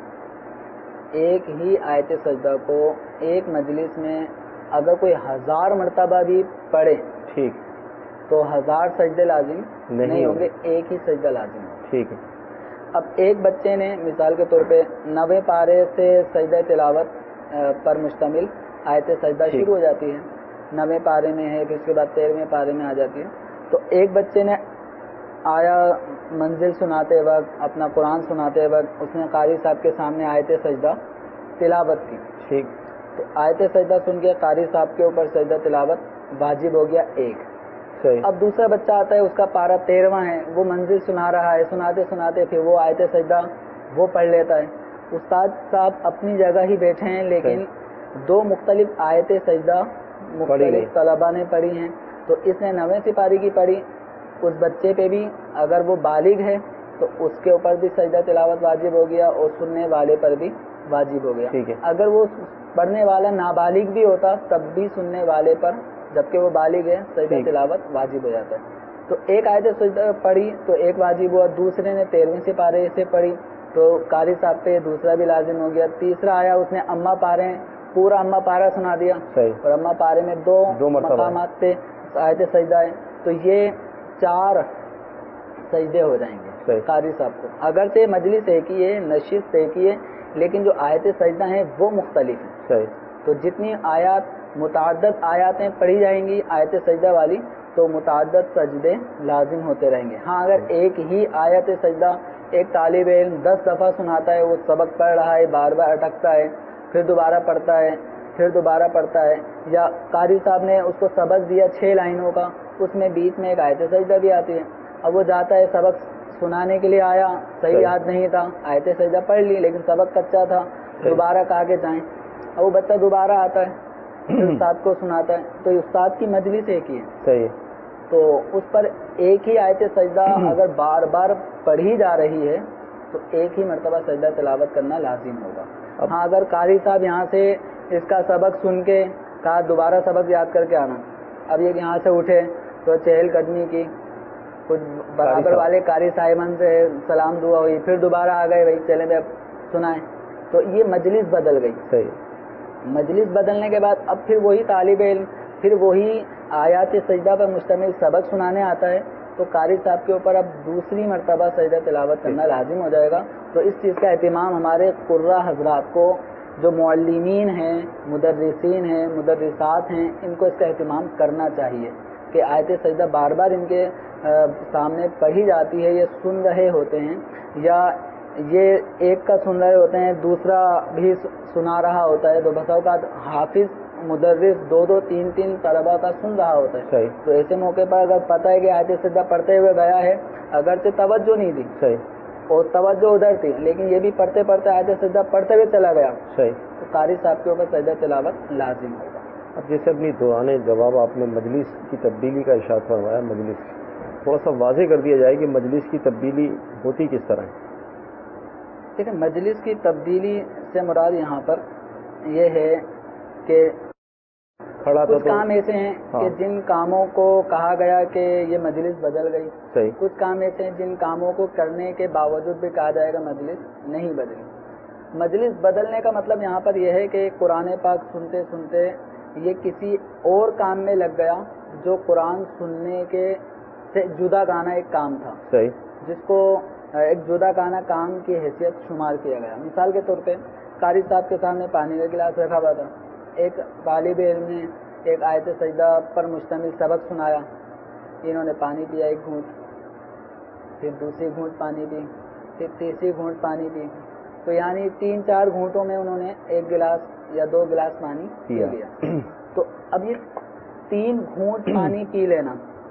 ایک ہی آیت سجدہ کو ایک مجلس میں اگر کوئی 1000 مرتبہ بھی پڑھے ٹھیک تو 1000 سجدے لازم نہیں ہوں گے, ایک ہی سجدہ لازم ہوگا. ٹھیک ہے. اب ایک بچے نے مثال کے طور پہ 90 پارے سے سجدہ تلاوت پر مشتمل آیت سجدہ شروع ہو جاتی ہے, 90 پارے میں ہے, پھر اس کے بعد 13ویں پارے میں آ جاتی ہے. تو ایک بچے نے آیا منزل سناتے وقت, اپنا قرآن سناتے وقت اس نے قاری صاحب کے سامنے آیت سجدہ تلاوت کی. ٹھیک. تو آیت سجدہ سن کے قاری صاحب کے اوپر سجدہ تلاوت واجب ہو گیا ایک. اب دوسرا بچہ آتا ہے, اس کا پارہ 13واں ہے, وہ منزل سنا رہا ہے, سناتے سناتے پھر وہ آیت سجدہ وہ پڑھ لیتا ہے. استاد صاحب اپنی جگہ ہی بیٹھے ہیں لیکن دو مختلف آیت سجدہ مختلف طلبہ نے پڑھی ہیں. تو اس نے 90 سپاری کی پڑھی, اس بچے پہ بھی اگر وہ بالغ ہے تو اس کے اوپر بھی سجدہ تلاوت واجب ہو گیا اور سننے والے پر بھی واجب ہو گیا. اگر وہ پڑھنے والا نابالغ بھی ہوتا تب بھی سننے والے پر, جبکہ وہ بالغ ہے, سجدہ تلاوت واجب ہو جاتا ہے. تو ایک آیت سجدہ پڑھی تو ایک واجب ہوا, دوسرے نے 13ویں سپارے سے پڑھی تو قاری صاحب پہ دوسرا بھی لازم ہو گیا. تیسرا آیا, اس نے اما پارے پورا اما پارا سنا دیا اور اما پارے میں دو مقامات پہ آیت سجدہ ہے, تو یہ 4 سجدے ہو جائیں گے قاری صاحب کو. اگرچہ مجلس ایک ہی ہے, نشست ایک ہی ہے, لیکن جو آیت سجدہ ہیں وہ مختلف ہیں. تو جتنی آیات, متعدد آیاتیں پڑھی جائیں گی آیت سجدہ والی تو متعدد سجدے لازم ہوتے رہیں گے. ہاں اگر ایک ہی آیت سجدہ ایک طالب علم 10 دفعہ سناتا ہے, وہ سبق پڑھ رہا ہے, بار بار اٹکتا ہے, پھر دوبارہ پڑھتا ہے, پھر دوبارہ پڑھتا ہے, یا قاری صاحب نے اس کو سبق دیا 6 لائنوں کا, اس میں بیچ میں ایک آیت سجدہ بھی آتی ہے. اب وہ جاتا ہے, سبق سنانے کے لیے آیا, صحیح یاد نہیں تھا, آیت سجدہ پڑھ لی لیکن سبق کچا تھا, دوبارہ کہا کہ جائیں. اب وہ بچہ دوبارہ آتا ہے, استاد کو سناتا ہے, تو استاد کی مجلس ایک ہی ہے. صحیح. تو اس پر ایک ہی آیت سجدہ اگر بار بار پڑھی جا رہی ہے تو ایک ہی مرتبہ سجدہ تلاوت کرنا لازم ہوگا. ہاں اگر قاری صاحب یہاں سے اس کا سبق سن کے کہا دوبارہ سبق یاد کر کے آنا, اب یہ یہاں سے اٹھے تو چہل قدمی کی, کچھ برابر والے قاری صاحبان سے سلام دعا ہوئی, پھر دوبارہ آ گئے, وہی چلے بھائی سنائیں, تو یہ مجلس بدل گئی. صحیح. مجلس بدلنے کے بعد اب پھر وہی طالب علم پھر وہی آیات سجدہ پر مشتمل سبق سنانے آتا ہے تو قاری صاحب کے اوپر اب دوسری مرتبہ سجدہ تلاوت کرنا لازم ہو جائے گا. تو اس چیز کا اہتمام ہمارے قرہ حضرات کو, جو معلمین ہیں, مدرسین ہیں, مدرسات ہیں, ان کو اس کا اہتمام کرنا چاہیے کہ آیت سجدہ بار بار ان کے سامنے پڑھی جاتی ہے, یہ سن رہے ہوتے ہیں, یا یہ ایک کا سن رہے ہوتے ہیں دوسرا بھی سنا رہا ہوتا ہے, تو بسا اوقات حافظ مدرس 2-2 3-3 طلبہ کا سن رہا ہوتا ہے. تو ایسے موقع پر اگر پتہ ہے کہ آیت سجدہ پڑھتے ہوئے گیا ہے, اگرچہ توجہ نہیں دی, اور توجہ ادھر تھی، لیکن یہ بھی پڑھتے پڑھتے آیت سجدہ پڑھتے ہوئے چلا گیا، صحیح. تو قاری صاحب کے اوپر سجدہ تلاوت لازم ہوگا. اب جیسے اپنی دوران جواب آپ نے مجلس کی تبدیلی کا ارشاد فرمایا، مجلس تھوڑا سا واضح کر دیا جائے کہ مجلس کی تبدیلی ہوتی کس طرح ہے؟ دیکھیں، مجلس کی تبدیلی سے مراد یہاں پر یہ ہے کہ کچھ کام ایسے ہیں کہ جن کاموں کو کہا گیا کہ یہ مجلس بدل گئی، صحیح. کچھ کام ایسے ہیں جن کاموں کو کرنے کے باوجود بھی کہا جائے گا مجلس نہیں بدلی. مجلس بدلنے کا مطلب یہاں پر یہ ہے کہ قرآن پاک سنتے سنتے یہ کسی اور کام میں لگ گیا جو قرآن سننے کے سے جدا گانا ایک کام تھا، صحیح، جس کو ایک جدا گانا کام کی حیثیت شمار کیا گیا. مثال کے طور پہ قاری صاحب کے سامنے پانی کا گلاس رکھا ہوا تھا، ایک طالب علم نے ایک آیت سجدہ پر مشتمل سبق سنایا، انہوں نے پانی پیا ایک گھونٹ، پھر دوسری گھونٹ پانی پی، پھر تیسری گھونٹ پانی پی، تو یعنی 3-4 گھونٹوں میں انہوں نے 1 گلاس یا 2 گلاس پانی پی لیا. تو اب یہ 3 گھونٹ پانی پی لینا،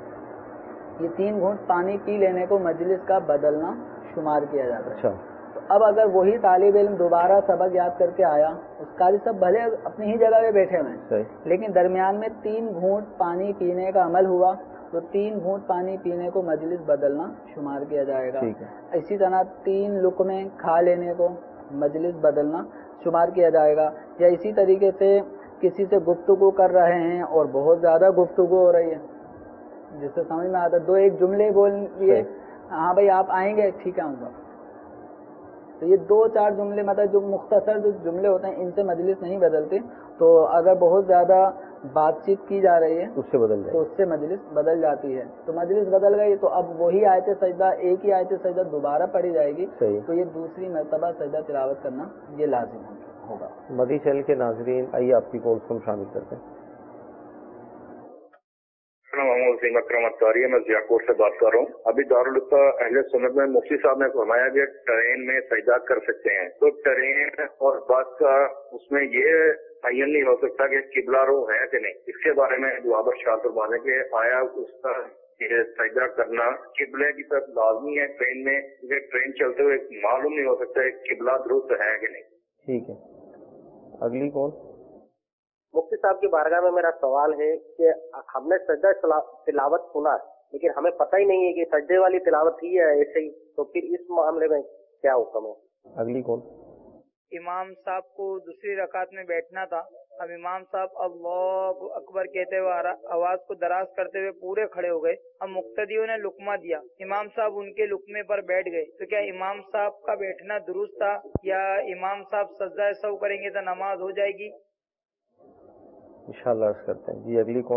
یہ 3 گھونٹ پانی پی لینے کو مجلس کا بدلنا شمار کیا جاتا ہے. اچھا. تو اب اگر وہی طالب علم دوبارہ سبق یاد کر کے آیا، اس قاری صاحب بھلے اپنی ہی جگہ پہ بیٹھے ہوئے ہیں، لیکن درمیان میں 3 گھونٹ پانی پینے کا عمل ہوا، تو 3 گھونٹ پانی پینے کو مجلس بدلنا شمار کیا جائے گا. اسی طرح 3 لقمے کھا لینے کو مجلس بدلنا شمار کیا جائے گا. یا اسی طریقے سے کسی سے گفتگو کر رہے ہیں اور بہت زیادہ گفتگو ہو رہی ہے، جس سے سمجھ میں آتا 2-1 جملے بول لیے، ہاں بھائی آپ آئیں گے، ٹھیک ہے آؤں گا. تو یہ 2-4 جملے مطلب جو مختصر جو جملے ہوتے ہیں ان سے مجلس نہیں بدلتی. تو اگر بہت زیادہ بات چیت کی جا رہی ہے تو اس سے مجلس بدل جاتی ہے. تو مجلس بدل گئی تو اب وہی آیت سجدہ، ایک ہی آیت سجدہ دوبارہ پڑھی جائے گی، تو یہ دوسری مرتبہ سجدہ تلاوت کرنا یہ لازم ہوگا. مدی چینل کے ناظرین، آئیے آپ کی کالز کو شامل کرتے ہیں. محمود سنگھ اکرم اتاری، میں ضیاءپور سے بات کر رہا ہوں. ابھی دارالفتا اہل سنت میں مفتی صاحب نے فرمایا کہ ٹرین میں سجدہ کر سکتے ہیں، تو ٹرین اور بس کا اس میں یہ تعین نہیں ہو سکتا کہ قبلہ رو ہے کہ نہیں. اس کے بارے میں جواب ارشاد فرمانے کہ آیا اس کا یہ سجدہ کرنا قبلے کی طرف لازمی ہے ٹرین میں، کیونکہ ٹرین چلتے ہوئے معلوم نہیں ہو سکتا کہ قبلہ درست ہے کہ نہیں. ٹھیک ہے، اگلی کال. مفتی صاحب کی بارگاہ میں میرا سوال ہے کہ ہم نے سجدہ تلاوت سنا لیکن ہمیں پتہ ہی نہیں ہے کہ سجدے والی تلاوت ہی ہے ایسے ہی، تو پھر اس معاملے میں کیا حکم ہے؟ اگلی کال. امام صاحب کو دوسری رکعت میں بیٹھنا تھا، اب امام صاحب اللہ اکبر کہتے ہوئے آواز کو دراز کرتے ہوئے پورے کھڑے ہو گئے. اب مقتدیوں نے لقمہ دیا، امام صاحب ان کے لقمے پر بیٹھ گئے، تو کیا امام صاحب کا بیٹھنا درست تھا یا امام صاحب سجدہ سہو کریں گے تو نماز ہو جائے گی؟ انشاءاللہ عرض کرتے ہیں. جی اگلی کال.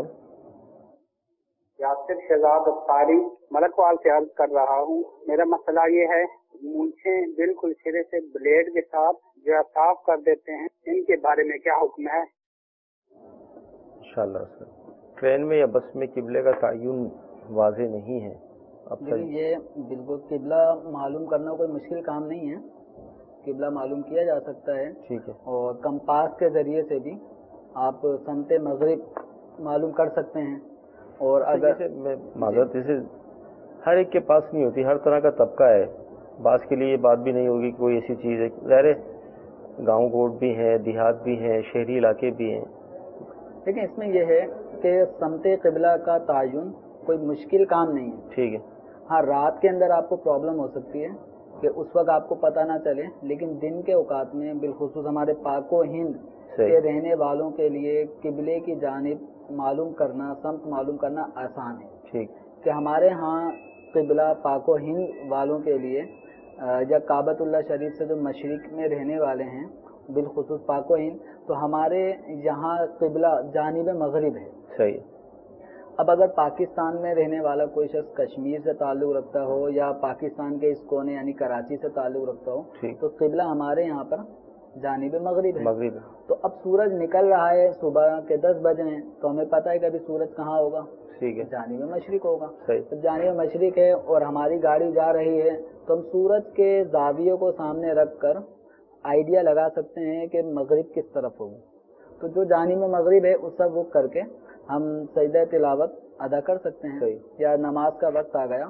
یاسر شہزاد افطاری ملکوال سے عرض کر رہا ہوں. میرا مسئلہ یہ ہے، مونچھیں بالکل سرے سے بلیڈ کے ساتھ جو ہے صاف کر دیتے ہیں، ان کے بارے میں کیا حکم ہے؟ انشاءاللہ عرض کرتے ہیں. ٹرین میں یا بس میں قبلے کا تعین واضح نہیں ہے. اب یہ بالکل قبلہ معلوم کرنا کوئی مشکل کام نہیں ہے، قبلہ معلوم کیا جا سکتا ہے. ٹھیک ہے. اور کمپاس کے ذریعے سے بھی آپ سمت مغرب معلوم کر سکتے ہیں. اور اگر معذرت جیسے ہر ایک کے پاس نہیں ہوتی، ہر طرح کا طبقہ ہے، بعض کے لیے یہ بات بھی نہیں ہوگی کوئی ایسی چیز ہے. ظاہر گاؤں گوٹ بھی ہے، دیہات بھی ہیں، شہری علاقے بھی ہیں. لیکن اس میں یہ ہے کہ سمت قبلہ کا تعین کوئی مشکل کام نہیں ہے. ٹھیک ہے. ہاں رات کے اندر آپ کو پرابلم ہو سکتی ہے کہ اس وقت آپ کو پتہ نہ چلے، لیکن دن کے اوقات میں بالخصوص ہمارے پاک و ہند کے رہنے والوں کے لیے قبلے کی جانب معلوم کرنا، سمت معلوم کرنا آسان ہے. ٹھیک کہ ہمارے ہاں قبلہ پاک و ہند والوں کے لیے یا کعبۃ اللہ شریف سے جو مشرق میں رہنے والے ہیں بالخصوص پاک و ہند، تو ہمارے یہاں قبلہ جانب مغرب ہے. صحیح. اب اگر پاکستان میں رہنے والا کوئی شخص کشمیر سے تعلق رکھتا ہو یا پاکستان کے اس کونے یعنی کراچی سے تعلق رکھتا ہو، تو قبلہ ہمارے یہاں پر جانب مغرب ہے. تو اب سورج نکل رہا ہے، صبح کے 10 بجے ہیں، تو ہمیں پتہ ہے کہ ابھی سورج کہاں ہوگا؟ جانب مشرق ہوگا. تو جانب مشرق ہے اور ہماری گاڑی جا رہی ہے، تو ہم سورج کے زاویے کو سامنے رکھ کر آئیڈیا لگا سکتے ہیں کہ مغرب کس طرف ہوگی. تو جو جانب مغرب ہے اس پر رک کر کے ہم سجدہ تلاوت ادا کر سکتے ہیں. یا نماز کا وقت آ گیا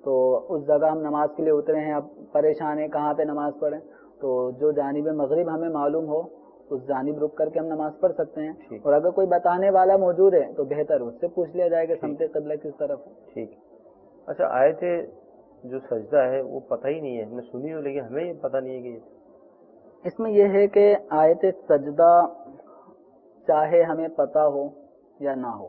تو اس جگہ ہم نماز کے لیے اترے ہیں، اب پریشان ہیں کہاں پہ نماز پڑھیں، تو جو جانب مغرب ہمیں معلوم ہو اس جانب رک کر کے ہم نماز پڑھ سکتے ہیں، اور اگر کوئی بتانے والا موجود ہے تو بہتر اس سے پوچھ لیا جائے کہ سمت قبلہ کس طرف ہے۔ ٹھیک، اچھا آیت جو سجدہ ہے وہ پتہ ہی نہیں ہے، ہم نے سنی ہو لیکن ہمیں یہ پتہ نہیں ہے کہ اس میں یہ ہے کہ آیت سجدہ چاہے ہمیں پتہ ہو یا نہ ہو،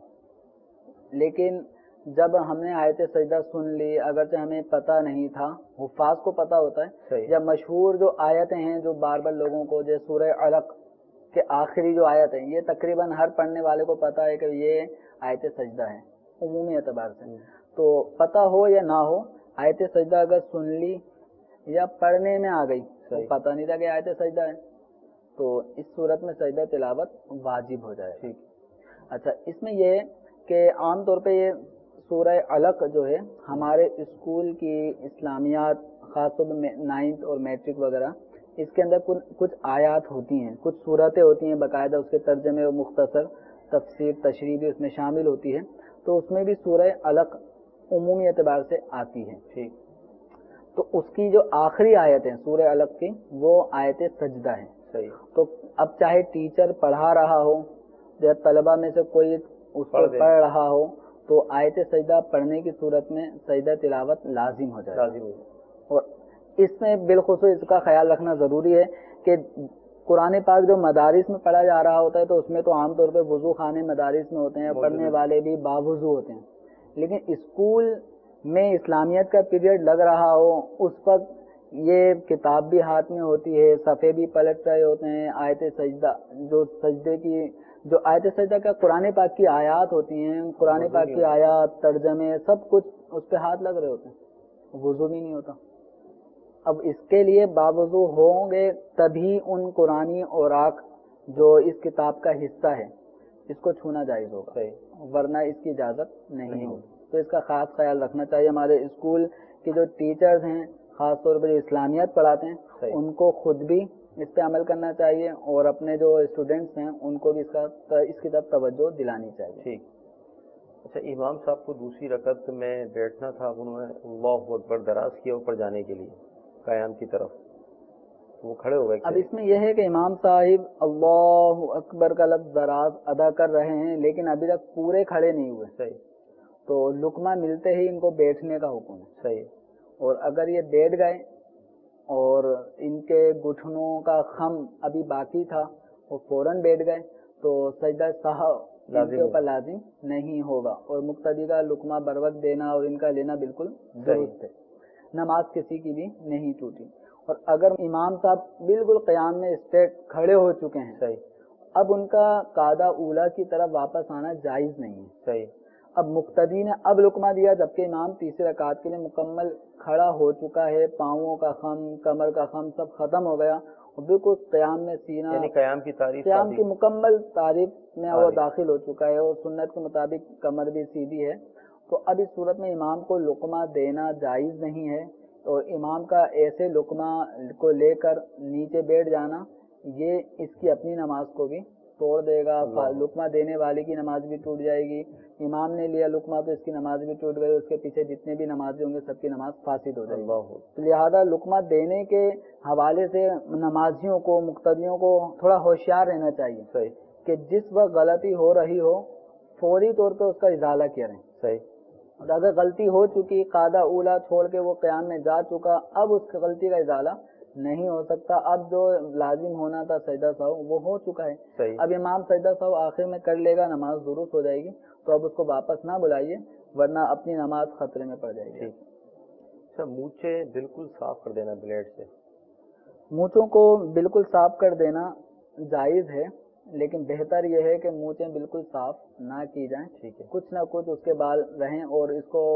لیکن جب ہم نے آیت سجدہ سن لی اگرچہ ہمیں پتہ نہیں تھا، حفاظ کو پتہ ہوتا ہے، یا مشہور جو آیتیں ہیں جو بار بار لوگوں کو، جیسے سورہ علق کے آخری جو آیت ہے یہ تقریباً ہر پڑھنے والے کو پتہ ہے کہ یہ آیت سجدہ ہے عمومی اعتبار سے، تو پتہ ہو یا نہ ہو آیت سجدہ اگر سن لی یا پڑھنے میں آ گئی تو پتہ نہیں تھا کہ آیت سجدہ ہے، تو اس صورت میں سجدہ تلاوت واجب ہو جائے۔ ٹھیک، اچھا اس میں یہ کہ عام طور پہ یہ سورہ علق جو ہے ہمارے اسکول کی اسلامیات خاص طور پہ 9th اور میٹرک وغیرہ، اس کے اندر کچھ آیات ہوتی ہیں، کچھ صورتیں ہوتی ہیں باقاعدہ، اس کے ترجمے و مختصر تفسیر تشریح بھی اس میں شامل ہوتی ہے، تو اس میں بھی سورہ علق عمومی اعتبار سے آتی ہے۔ ٹھیک، تو اس کی جو آخری آیت ہے سورہ علق کی وہ آیت سجدہ ہے۔ صحیح، تو اب چاہے ٹیچر پڑھا رہا ہو یا طلبہ میں سے کوئی اس کو پڑھ رہا ہو تو آیت سجدہ پڑھنے کی صورت میں سجدہ تلاوت لازم ہو جائے، اور اس میں بالخصوص اس کا خیال رکھنا ضروری ہے کہ قرآن پاک جو مدارس میں پڑھا جا رہا ہوتا ہے تو اس میں تو عام طور پہ وضو خانے مدارس میں ہوتے ہیں، پڑھنے والے بھی باوضو ہوتے ہیں، لیکن اسکول میں اسلامیت کا پیریڈ لگ رہا ہو اس وقت یہ کتاب بھی ہاتھ میں ہوتی ہے، صفحے بھی پلٹ رہے ہوتے ہیں، آیت سجدہ جو سجدے کی جو آیت سجدہ کا قرآن پاک کی آیات ہوتی ہیں، قرآن پاک کی آیات ترجمے سب کچھ اس پہ ہاتھ لگ رہے ہوتے ہیں، وضو بھی نہیں ہوتا۔ اب اس کے لیے باوضو ہوں گے تبھی ان قرآنی اوراق جو اس کتاب کا حصہ ہے اس کو چھونا جائز ہوگا، ورنہ اس کی اجازت نہیں ہوگی، تو اس کا خاص خیال رکھنا چاہیے۔ ہمارے اسکول کے جو ٹیچرز ہیں خاص طور پر جو اسلامیات پڑھاتے ہیں ان کو خود بھی اس پہ عمل کرنا چاہیے، اور اپنے جو اسٹوڈینٹس ہیں ان کو بھی اس کی طرف توجہ دلانی چاہیے۔ ٹھیک، اچھا امام صاحب کو دوسری رکعت میں بیٹھنا تھا، انہوں نے اللہ اکبر دراز کیا اوپر جانے کے لیے قیام کی طرف، وہ کھڑے ہو گئے۔ اب اس میں یہ ہے کہ امام صاحب اللہ اکبر کا لفظ دراز ادا کر رہے ہیں لیکن ابھی تک پورے کھڑے نہیں ہوئے، صحیح، تو لقمہ ملتے ہی ان کو بیٹھنے کا حکم ہے، صحیح، اور اگر یہ بیٹھ گئے اور ان کے گھٹنوں کا خم ابھی باقی تھا وہ فوراً بیٹھ گئے تو سجدہ سہو ان کے اوپر لازم نہیں ہوگا، اور مقتدی کا لقمہ بر وقت دینا اور ان کا لینا بالکل درست ہے، نماز کسی کی بھی نہیں ٹوٹی۔ اور اگر امام صاحب بالکل قیام میں اسٹیٹ کھڑے ہو چکے ہیں، صحیح، اب ان کا قاعدہ اولا کی طرف واپس آنا جائز نہیں ہے، صحیح، اب مقتدی نے اب لقمہ دیا جبکہ امام تیسری رکعت کے لیے مکمل کھڑا ہو چکا ہے، پاؤں کا خم کمر کا خم سب ختم ہو گیا، اور بالکل قیام میں سینہ یعنی قیام کی تعریف، قیام کی مکمل تعریف میں وہ داخل ہو چکا ہے، اور سنت کے مطابق کمر بھی سیدھی ہے، تو اب اس صورت میں امام کو لقمہ دینا جائز نہیں ہے، اور امام کا ایسے لقمہ کو لے کر نیچے بیٹھ جانا یہ اس کی اپنی نماز کو بھی توڑ دے گا، لقمہ دینے والے کی نماز بھی ٹوٹ جائے گی، امام نے لیا لقمہ تو اس کی نماز بھی ٹوٹ گئی، اس کے پیچھے جتنے بھی نمازی ہوں گے سب کی نماز فاسد ہو جائے گی۔ تو لہذا لقمہ دینے کے حوالے سے نمازیوں کو مقتدیوں کو تھوڑا ہوشیار رہنا چاہیے کہ جس وقت غلطی ہو رہی ہو فوری طور پہ اس کا ازالہ کیا رہے، صحیح، اور اگر غلطی ہو چکی قاعدہ اولا چھوڑ کے وہ قیام میں جا چکا اب اس کی غلطی کا ازالہ نہیں ہو سکتا، اب جو لازم ہونا تھا سجدہ سہو وہ ہو چکا ہے، اب امام سجدہ سہو آخر میں کر لے گا نماز درست ہو جائے گی، تو اب اس کو واپس نہ بلائیے ورنہ اپنی نماز خطرے میں پڑ جائے گی۔ اچھا مونچھیں بالکل صاف کر دینا بلیڈ سے، مونچھوں کو بالکل صاف کر دینا جائز ہے، لیکن بہتر یہ ہے کہ مونچھیں بالکل صاف نہ کی جائیں، ٹھیک ہے، کچھ نہ کچھ اس کے بال رہیں، اور اس کو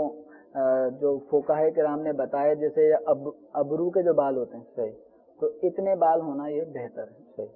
جو فقہاء کرام نے بتایا جیسے ابرو کے جو بال ہوتے ہیں، صحیح، تو اتنے بال ہونا یہ بہتر ہے۔ صحیح،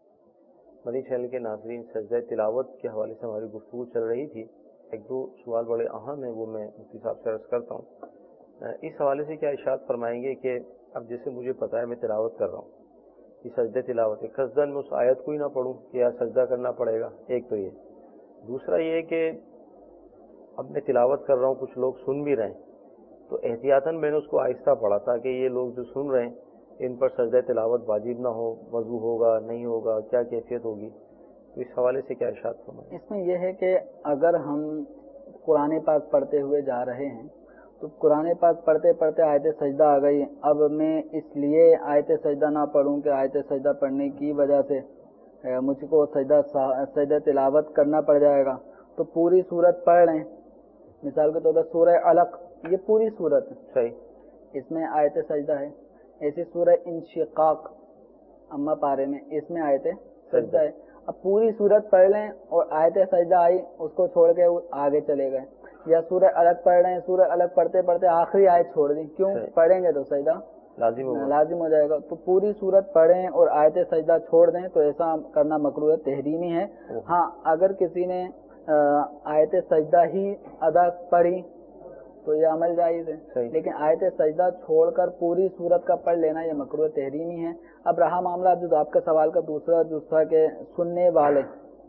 مدنی چینل کے ناظرین، سجدہ تلاوت کے حوالے سے ہماری گفتگو چل رہی تھی، ایک دو سوال بڑے اہم ہیں وہ میں مفتی صاحب سے عرض کرتا ہوں، اس حوالے سے کیا ارشاد فرمائیں گے کہ اب جیسے مجھے پتا ہے میں تلاوت کر رہا ہوں، یہ سجدہ تلاوت ہے، قصداً میں اس آیت کو ہی نہ پڑھوں کہ یار سجدہ کرنا پڑے گا، ایک تو یہ، دوسرا یہ کہ اب میں تلاوت کر رہا ہوں کچھ لوگ سن بھی رہے ہیں، تو احتیاطاً میں نے اس کو آہستہ پڑھا تھا کہ یہ لوگ جو سن رہے ہیں ان پر سجدہ تلاوت واجب نہ ہو، وضو ہوگا نہیں ہوگا، کیا کیفیت ہوگی، تو اس حوالے سے کیا ارشاد فرمائیں؟ اس میں یہ ہے کہ اگر ہم قرآن پاک پڑھتے ہوئے جا رہے ہیں تو قرآن پاک پڑھتے پڑھتے آیت سجدہ آ گئی، اب میں اس لیے آیت سجدہ نہ پڑھوں کہ آیت سجدہ پڑھنے کی وجہ سے مجھ کو سجدہ تلاوت کرنا پڑ جائے گا، تو پوری سورت پڑھ لیں۔ مثال کے طور پر سورہ علق، یہ پوری سورت ہے، صحیح، اس میں آیت سجدہ ہے۔ ایسی سورہ انشقاق اما پارے میں، اس میں آیت سجدہ ہے۔ اب پوری سورت پڑھ لیں اور آیت سجدہ آئی اس کو چھوڑ کے آگے چلے گئے، یا سورہ الگ پڑھ رہے ہیں، سورہ الگ پڑھتے پڑھتے آخری آیت چھوڑ دی، کیوں؟ پڑھیں گے تو سجدہ لازم ہو جائے گا، تو پوری سورت پڑھیں اور آیت سجدہ چھوڑ دیں تو ایسا کرنا مکروہ تحریمی ہے۔ ہاں اگر کسی نے آیت سجدہ ہی ادا پڑھی تو یہ عمل جائز ہے، لیکن آیت سجدہ چھوڑ کر پوری سورت کا پڑھ لینا یہ مکروہ تحریمی ہے۔ اب رہا معاملہ جو آپ کا سوال کا دوسرا جو تھا کہ سننے والے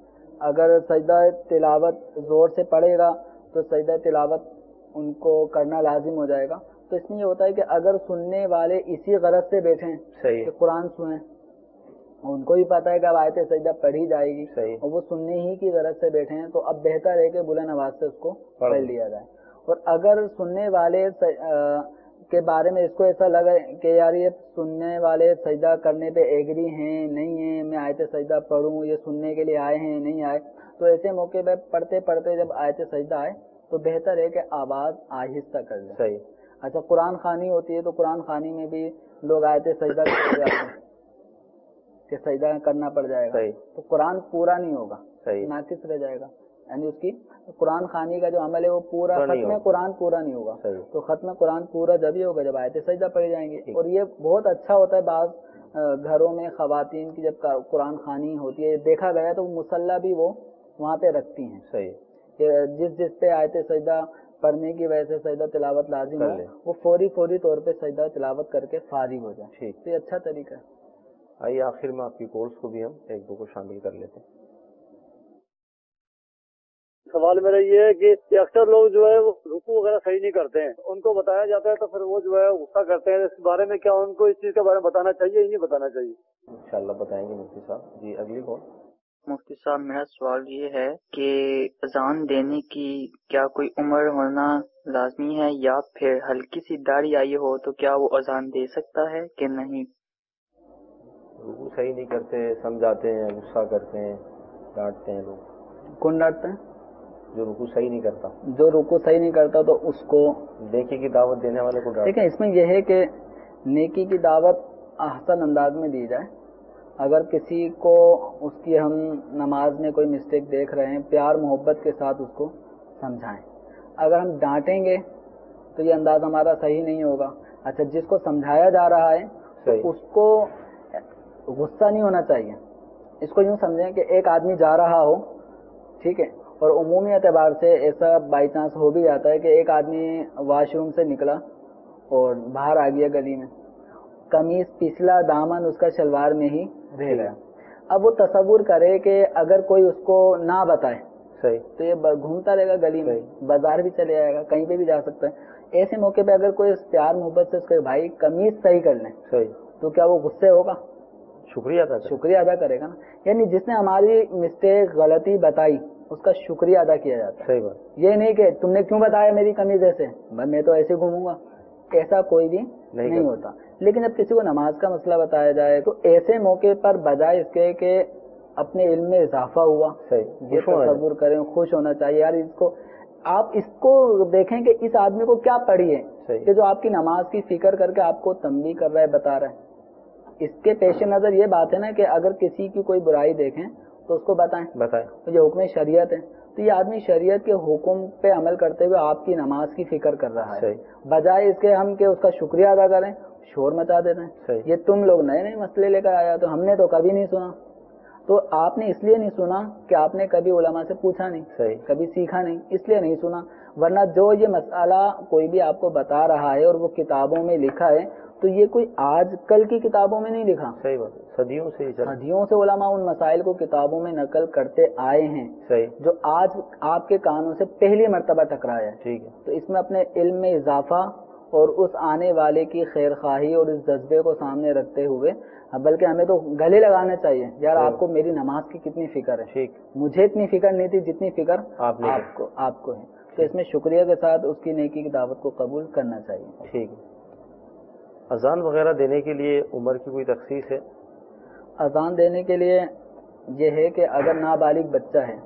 اگر سجدہ تلاوت زور سے پڑھے گا تو سجدہ تلاوت ان کو کرنا لازم ہو جائے گا، تو اس میں یہ ہوتا ہے کہ اگر سننے والے اسی غرض سے بیٹھیں کہ قرآن سنیں، ان کو بھی پتہ ہے کہ اب آیت سجدہ پڑھی جائے گی اور وہ سننے ہی کی غرض سے بیٹھے ہیں، تو اب بہتر ہے کہ بلند آواز سے اس کو پڑھ لیا جائے۔ اور اگر سننے والے کے بارے میں اس کو ایسا لگا کہ یار یہ سننے والے سجدہ کرنے پہ ایگری ہیں نہیں ہیں، میں آیت سجدہ پڑھوں، یہ سننے کے لیے آئے ہیں نہیں آئے، تو ایسے موقع پہ پڑھتے پڑھتے جب آیت سجدہ آئے تو بہتر ہے کہ آواز آہستہ کر لیں۔ صحیح۔ اچھا قرآن خوانی ہوتی ہے تو قرآن خوانی میں بھی لوگ آیت سجدہ کر جاتے ہیں کہ سجدہ کرنا پڑ جائے گا، تو قرآن پورا نہیں ہوگا، ناقص رہ جائے گا، یعنی اس کی قرآن خوانی کا جو عمل ہے وہ پورا ختم قرآن پورا نہیں ہوگا، تو ختم قرآن پورا جب ہی ہوگا جب آیت سجدہ پڑھی جائیں گی۔ اور یہ بہت اچھا ہوتا ہے، بعض گھروں میں خواتین کی جب قرآن خوانی ہوتی ہے دیکھا گیا تو مصلی بھی وہ وہاں پہ رکھتی ہیں، صحیح، کہ جس پہ آیت سجدہ پڑھنے کی وجہ سے سجدہ تلاوت لازم ہے وہ فوری طور پہ سجدہ تلاوت کر کے فارغ ہو جائے، ٹھیک، تو یہ اچھا طریقہ ہے۔ آئیے آخر میں آپ کی کورس کو بھی ہم ایک دو کو شامل کر لیتے ہیں۔ سوال میرا یہ ہے کہ اکثر لوگ جو ہے وہ رکوع وغیرہ صحیح نہیں کرتے ہیں، ان کو بتایا جاتا ہے تو پھر وہ جو ہے غصہ کرتے ہیں، اس بارے میں کیا ان کو اس چیز کے بارے میں بتانا چاہیے یا نہیں بتانا چاہیے؟ انشاءاللہ بتائیں گے مفتی صاحب۔ جی اگلی کال۔ مفتی صاحب میرا سوال یہ ہے کہ اذان دینے کی کیا کوئی عمر ہونا لازمی ہے، یا پھر ہلکی سی داڑھی آئی ہو تو کیا وہ اذان دے سکتا ہے کہ نہیں؟ رکوع صحیح نہیں کرتے، سمجھاتے ہیں، غصہ کرتے ہیں، ڈانٹتے ہیں لوگ۔ کون ڈانٹتے ہیں؟ جو رکوع صحیح نہیں کرتا۔ جو رکوع صحیح نہیں کرتا تو اس کو نیکی کی دعوت دینے والے کو ڈانٹتے ہیں۔ دیکھیں اس میں یہ ہے کہ نیکی کی دعوت احسن انداز میں دی جائے۔ اگر کسی کو اس کی ہم نماز میں کوئی مسٹیک دیکھ رہے ہیں، پیار محبت کے ساتھ اس کو سمجھائیں۔ اگر ہم ڈانٹیں گے تو یہ انداز ہمارا صحیح نہیں ہوگا۔ اچھا جس کو سمجھایا جا رہا ہے تو اس کو غصہ نہیں ہونا چاہیے، اس کو یوں سمجھیں کہ ایک آدمی جا رہا ہو، ٹھیک ہے، اور عمومی اعتبار سے ایسا بائی چانس ہو بھی جاتا ہے کہ ایک آدمی واش روم سے نکلا اور باہر آ گیا گلی میں، قمیص پچھلا دامن اس کا شلوار میں ہی رہ گیا۔ اب وہ تصور کرے کہ اگر کوئی اس کو نہ بتائے تو یہ گھومتا رہے گا گلی میں، بازار بھی چلے جائے گا، کہیں پہ بھی جا سکتا ہے۔ ایسے موقع پہ اگر کوئی پیار محبت سے اس کے بھائی قمیص صحیح کر لیں تو کیا وہ غصے ہوگا؟ شکریہ ادا کرے گا نا، یعنی جس نے ہماری مسٹیک غلطی بتائی اس کا شکریہ ادا کیا جاتا ہے۔ صحیح بات، یہ نہیں کہ تم نے کیوں بتایا میری قمیض ایسے، میں تو ایسے گھوموں گا، ایسا کوئی بھی نہیں ہوتا۔ لیکن جب کسی کو نماز کا مسئلہ بتایا جائے تو ایسے موقع پر بجائے اس کے کہ اپنے علم میں اضافہ ہوا یہ تصور کریں، خوش ہونا چاہیے، یار اس کو آپ اس کو دیکھیں کہ اس آدمی کو کیا پڑھی ہے کہ جو آپ کی نماز کی فکر کر کے آپ کو تنبیہ کر رہا ہے، بتا رہا ہے۔ اس کے پیش نظر یہ بات ہے نا کہ اگر کسی کی کوئی برائی دیکھیں تو اس کو بتائیں، یہ حکم شریعت ہے، تو یہ آدمی شریعت کے حکم پہ عمل کرتے ہوئے آپ کی نماز کی فکر کر رہا ہے، بجائے اس کے ہم کہ اس کا شکریہ ادا کریں شور مچا دیتے ہیں، یہ تم لوگ نئے نئے مسئلے لے کر آیا تو ہم نے تو کبھی نہیں سنا۔ تو آپ نے اس لیے نہیں سنا کہ آپ نے کبھی علماء سے پوچھا نہیں، کبھی سیکھا نہیں، اس لیے نہیں سنا، ورنہ جو یہ مسئلہ کوئی بھی آپ کو بتا رہا ہے اور وہ کتابوں میں لکھا ہے تو یہ کوئی آج کل کی کتابوں میں نہیں لکھا، صحیح بات، صدیوں سے علماء ان مسائل کو کتابوں میں نقل کرتے آئے ہیں جو آج آپ کے کانوں سے پہلی مرتبہ ٹکرایا ہے۔ ٹھیک ہے، تو اس میں اپنے علم میں اضافہ اور اس آنے والے کی خیر خواہی اور اس جذبے کو سامنے رکھتے ہوئے بلکہ ہمیں تو گلے لگانا چاہیے یار آپ کو میری نماز کی کتنی فکر ہے، مجھے اتنی فکر نہیں تھی جتنی فکر آپ کو ہے، تو اس میں شکریہ کے ساتھ اس کی نیکی کی دعوت کو قبول کرنا چاہیے۔ ٹھیک ہے۔ اذان وغیرہ دینے کے لیے عمر کی کوئی تخصیص ہے؟ اذان دینے کے لیے یہ ہے کہ اگر نابالغ بچہ ہے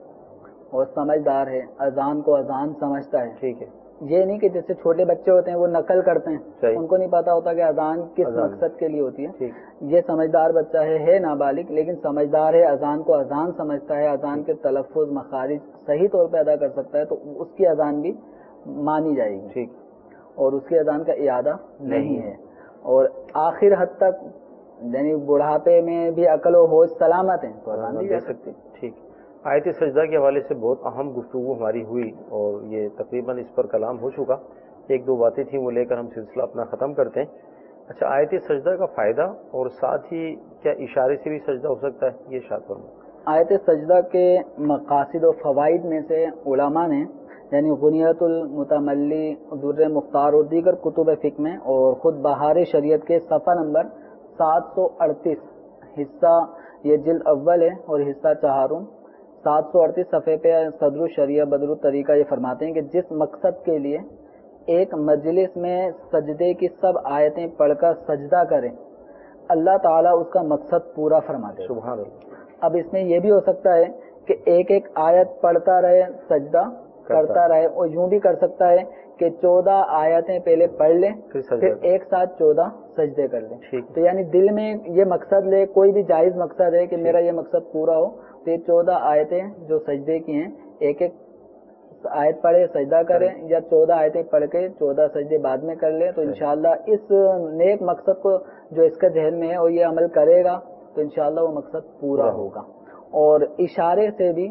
اور سمجھدار ہے، اذان کو اذان سمجھتا ہے، ٹھیک ہے، یہ نہیں کہ جیسے چھوٹے بچے ہوتے ہیں وہ نقل کرتے ہیں، ان کو نہیں پتا ہوتا کہ اذان کس مقصد کے لیے ہوتی ہے، یہ سمجھدار بچہ ہے نابالغ لیکن سمجھدار ہے، اذان کو اذان سمجھتا ہے، اذان کے تلفظ مخارج صحیح طور پہ ادا کر سکتا ہے، تو اس کی اذان بھی مانی جائے گی، ٹھیک، اور اس کی اذان کا اعادہ نہیں ہے، اور آخر حد تک یعنی بڑھاپے میں بھی عقل و ہوش سلامت ہیں تو اذان دی جا سکتی۔ ٹھیک۔ آیت سجدہ کے حوالے سے بہت اہم گفتگو ہماری ہوئی اور یہ تقریباً اس پر کلام ہو چکا، ایک دو باتیں تھیں وہ لے کر ہم سلسلہ اپنا ختم کرتے ہیں۔ اچھا، آیت سجدہ کا فائدہ اور ساتھ ہی کیا اشارے سے بھی سجدہ ہو سکتا ہے، یہ ارشاد فرمائیں۔ آیت سجدہ کے مقاصد و فوائد میں سے علماء نے یعنی غنیت المتملی، در مختار اور دیگر کتب فقہ میں اور خود بہار شریعت کے صفحہ نمبر 738 حصہ یہ جلد اول ہے اور حصہ چہارم 738 صفحے پہ صدر الشریعہ بدر الطریقہ یہ فرماتے ہیں کہ جس مقصد کے لیے ایک مجلس میں سجدے کی سب آیتیں پڑھ کر سجدہ کرے اللہ تعالیٰ اس کا مقصد پورا فرماتے ہیں۔ سبحان اللہ۔ اب اس میں یہ بھی ہو سکتا ہے کہ ایک ایک آیت پڑھتا رہے سجدہ کرتا رہے، اور یوں بھی کر سکتا ہے کہ 14 آیتیں پہلے پڑھ لے پھر ایک ساتھ 14 سجدے کر لیں، تو یعنی دل میں یہ مقصد لے، کوئی بھی جائز مقصد ہے کہ میرا یہ مقصد پورا ہو، تو یہ 14 آیتیں جو سجدے کی ہیں ایک ایک آیت پڑھے سجدہ کرے، یا 14 آیتیں پڑھ کے 14 سجدے بعد میں کر لے، تو انشاءاللہ اس نیک مقصد کو جو اس کا ذہن میں ہے اور یہ عمل کرے گا تو انشاءاللہ وہ مقصد پورا ہوگا۔ اور اشارے سے بھی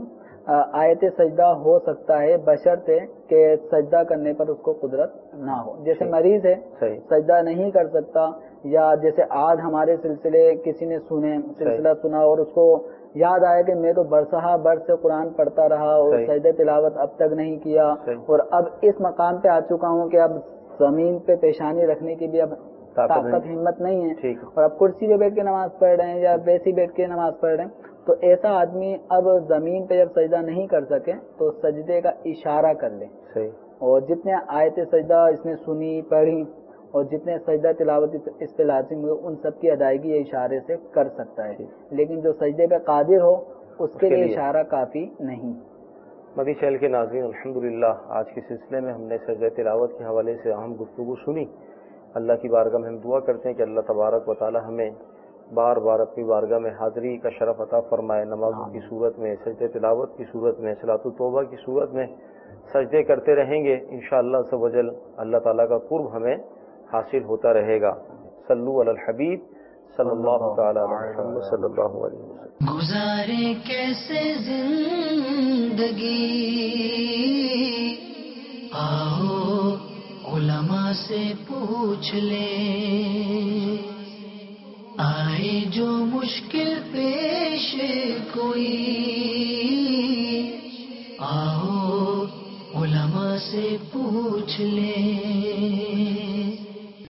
آیت سجدہ ہو سکتا ہے بشرطے کہ سجدہ کرنے پر اس کو قدرت نہ ہو، جیسے مریض ہے سجدہ نہیں کر سکتا، یا جیسے آج ہمارے سلسلے کسی نے سلسلہ سنا اور اس کو یاد آیا کہ میں تو برسہ برس سے قرآن پڑھتا رہا اور سجدہ تلاوت اب تک نہیں کیا، اور اب اس مقام پہ آ چکا ہوں کہ اب زمین پہ پیشانی رکھنے کی بھی اب طاقت ہمت نہیں ہے، اور اب کرسی پہ بیٹھ کے نماز پڑھ رہے ہیں یا ویسی بیٹھ کے نماز پڑھ رہے ہیں، تو ایسا آدمی اب زمین پہ جب سجدہ نہیں کر سکے تو سجدے کا اشارہ کر لے، اور جتنے آیت سجدہ اس نے سنی پڑھی اور جتنے سجدہ تلاوت اس پہ لازم ہوئے ان سب کی ادائیگی یہ اشارے سے کر سکتا ہے، لیکن جو سجدے پہ قادر ہو اس کے لیے اشارہ کافی نہیں۔ مدی چینل کے ناظرین، الحمدللہ آج کے سلسلے میں ہم نے سجدہ تلاوت کے حوالے سے اہم گفتگو سنی۔ اللہ کی بارگاہ میں ہم دعا کرتے ہیں کہ اللہ تبارک و تعالی ہمیں بار بار اپنی بارگاہ میں حاضری کا شرف عطا فرمائے، نمازوں کی صورت میں، سجدہ تلاوت کی صورت میں، صلاۃ التوبہ کی صورت میں سجدے کرتے رہیں گے، انشاءاللہ عز و جل اللہ تعالیٰ کا قرب ہمیں حاصل ہوتا رہے گا۔ صلو علی الحبیب صلی اللہ تعالی علیہ وسلم صلی اللہ علیہ وسلم۔ گزارے کیسے زندگی، آؤ علماء سے پوچھ لیں، آئے جو مشکل پیش کوئی، آؤ علماء سے پوچھ لیں۔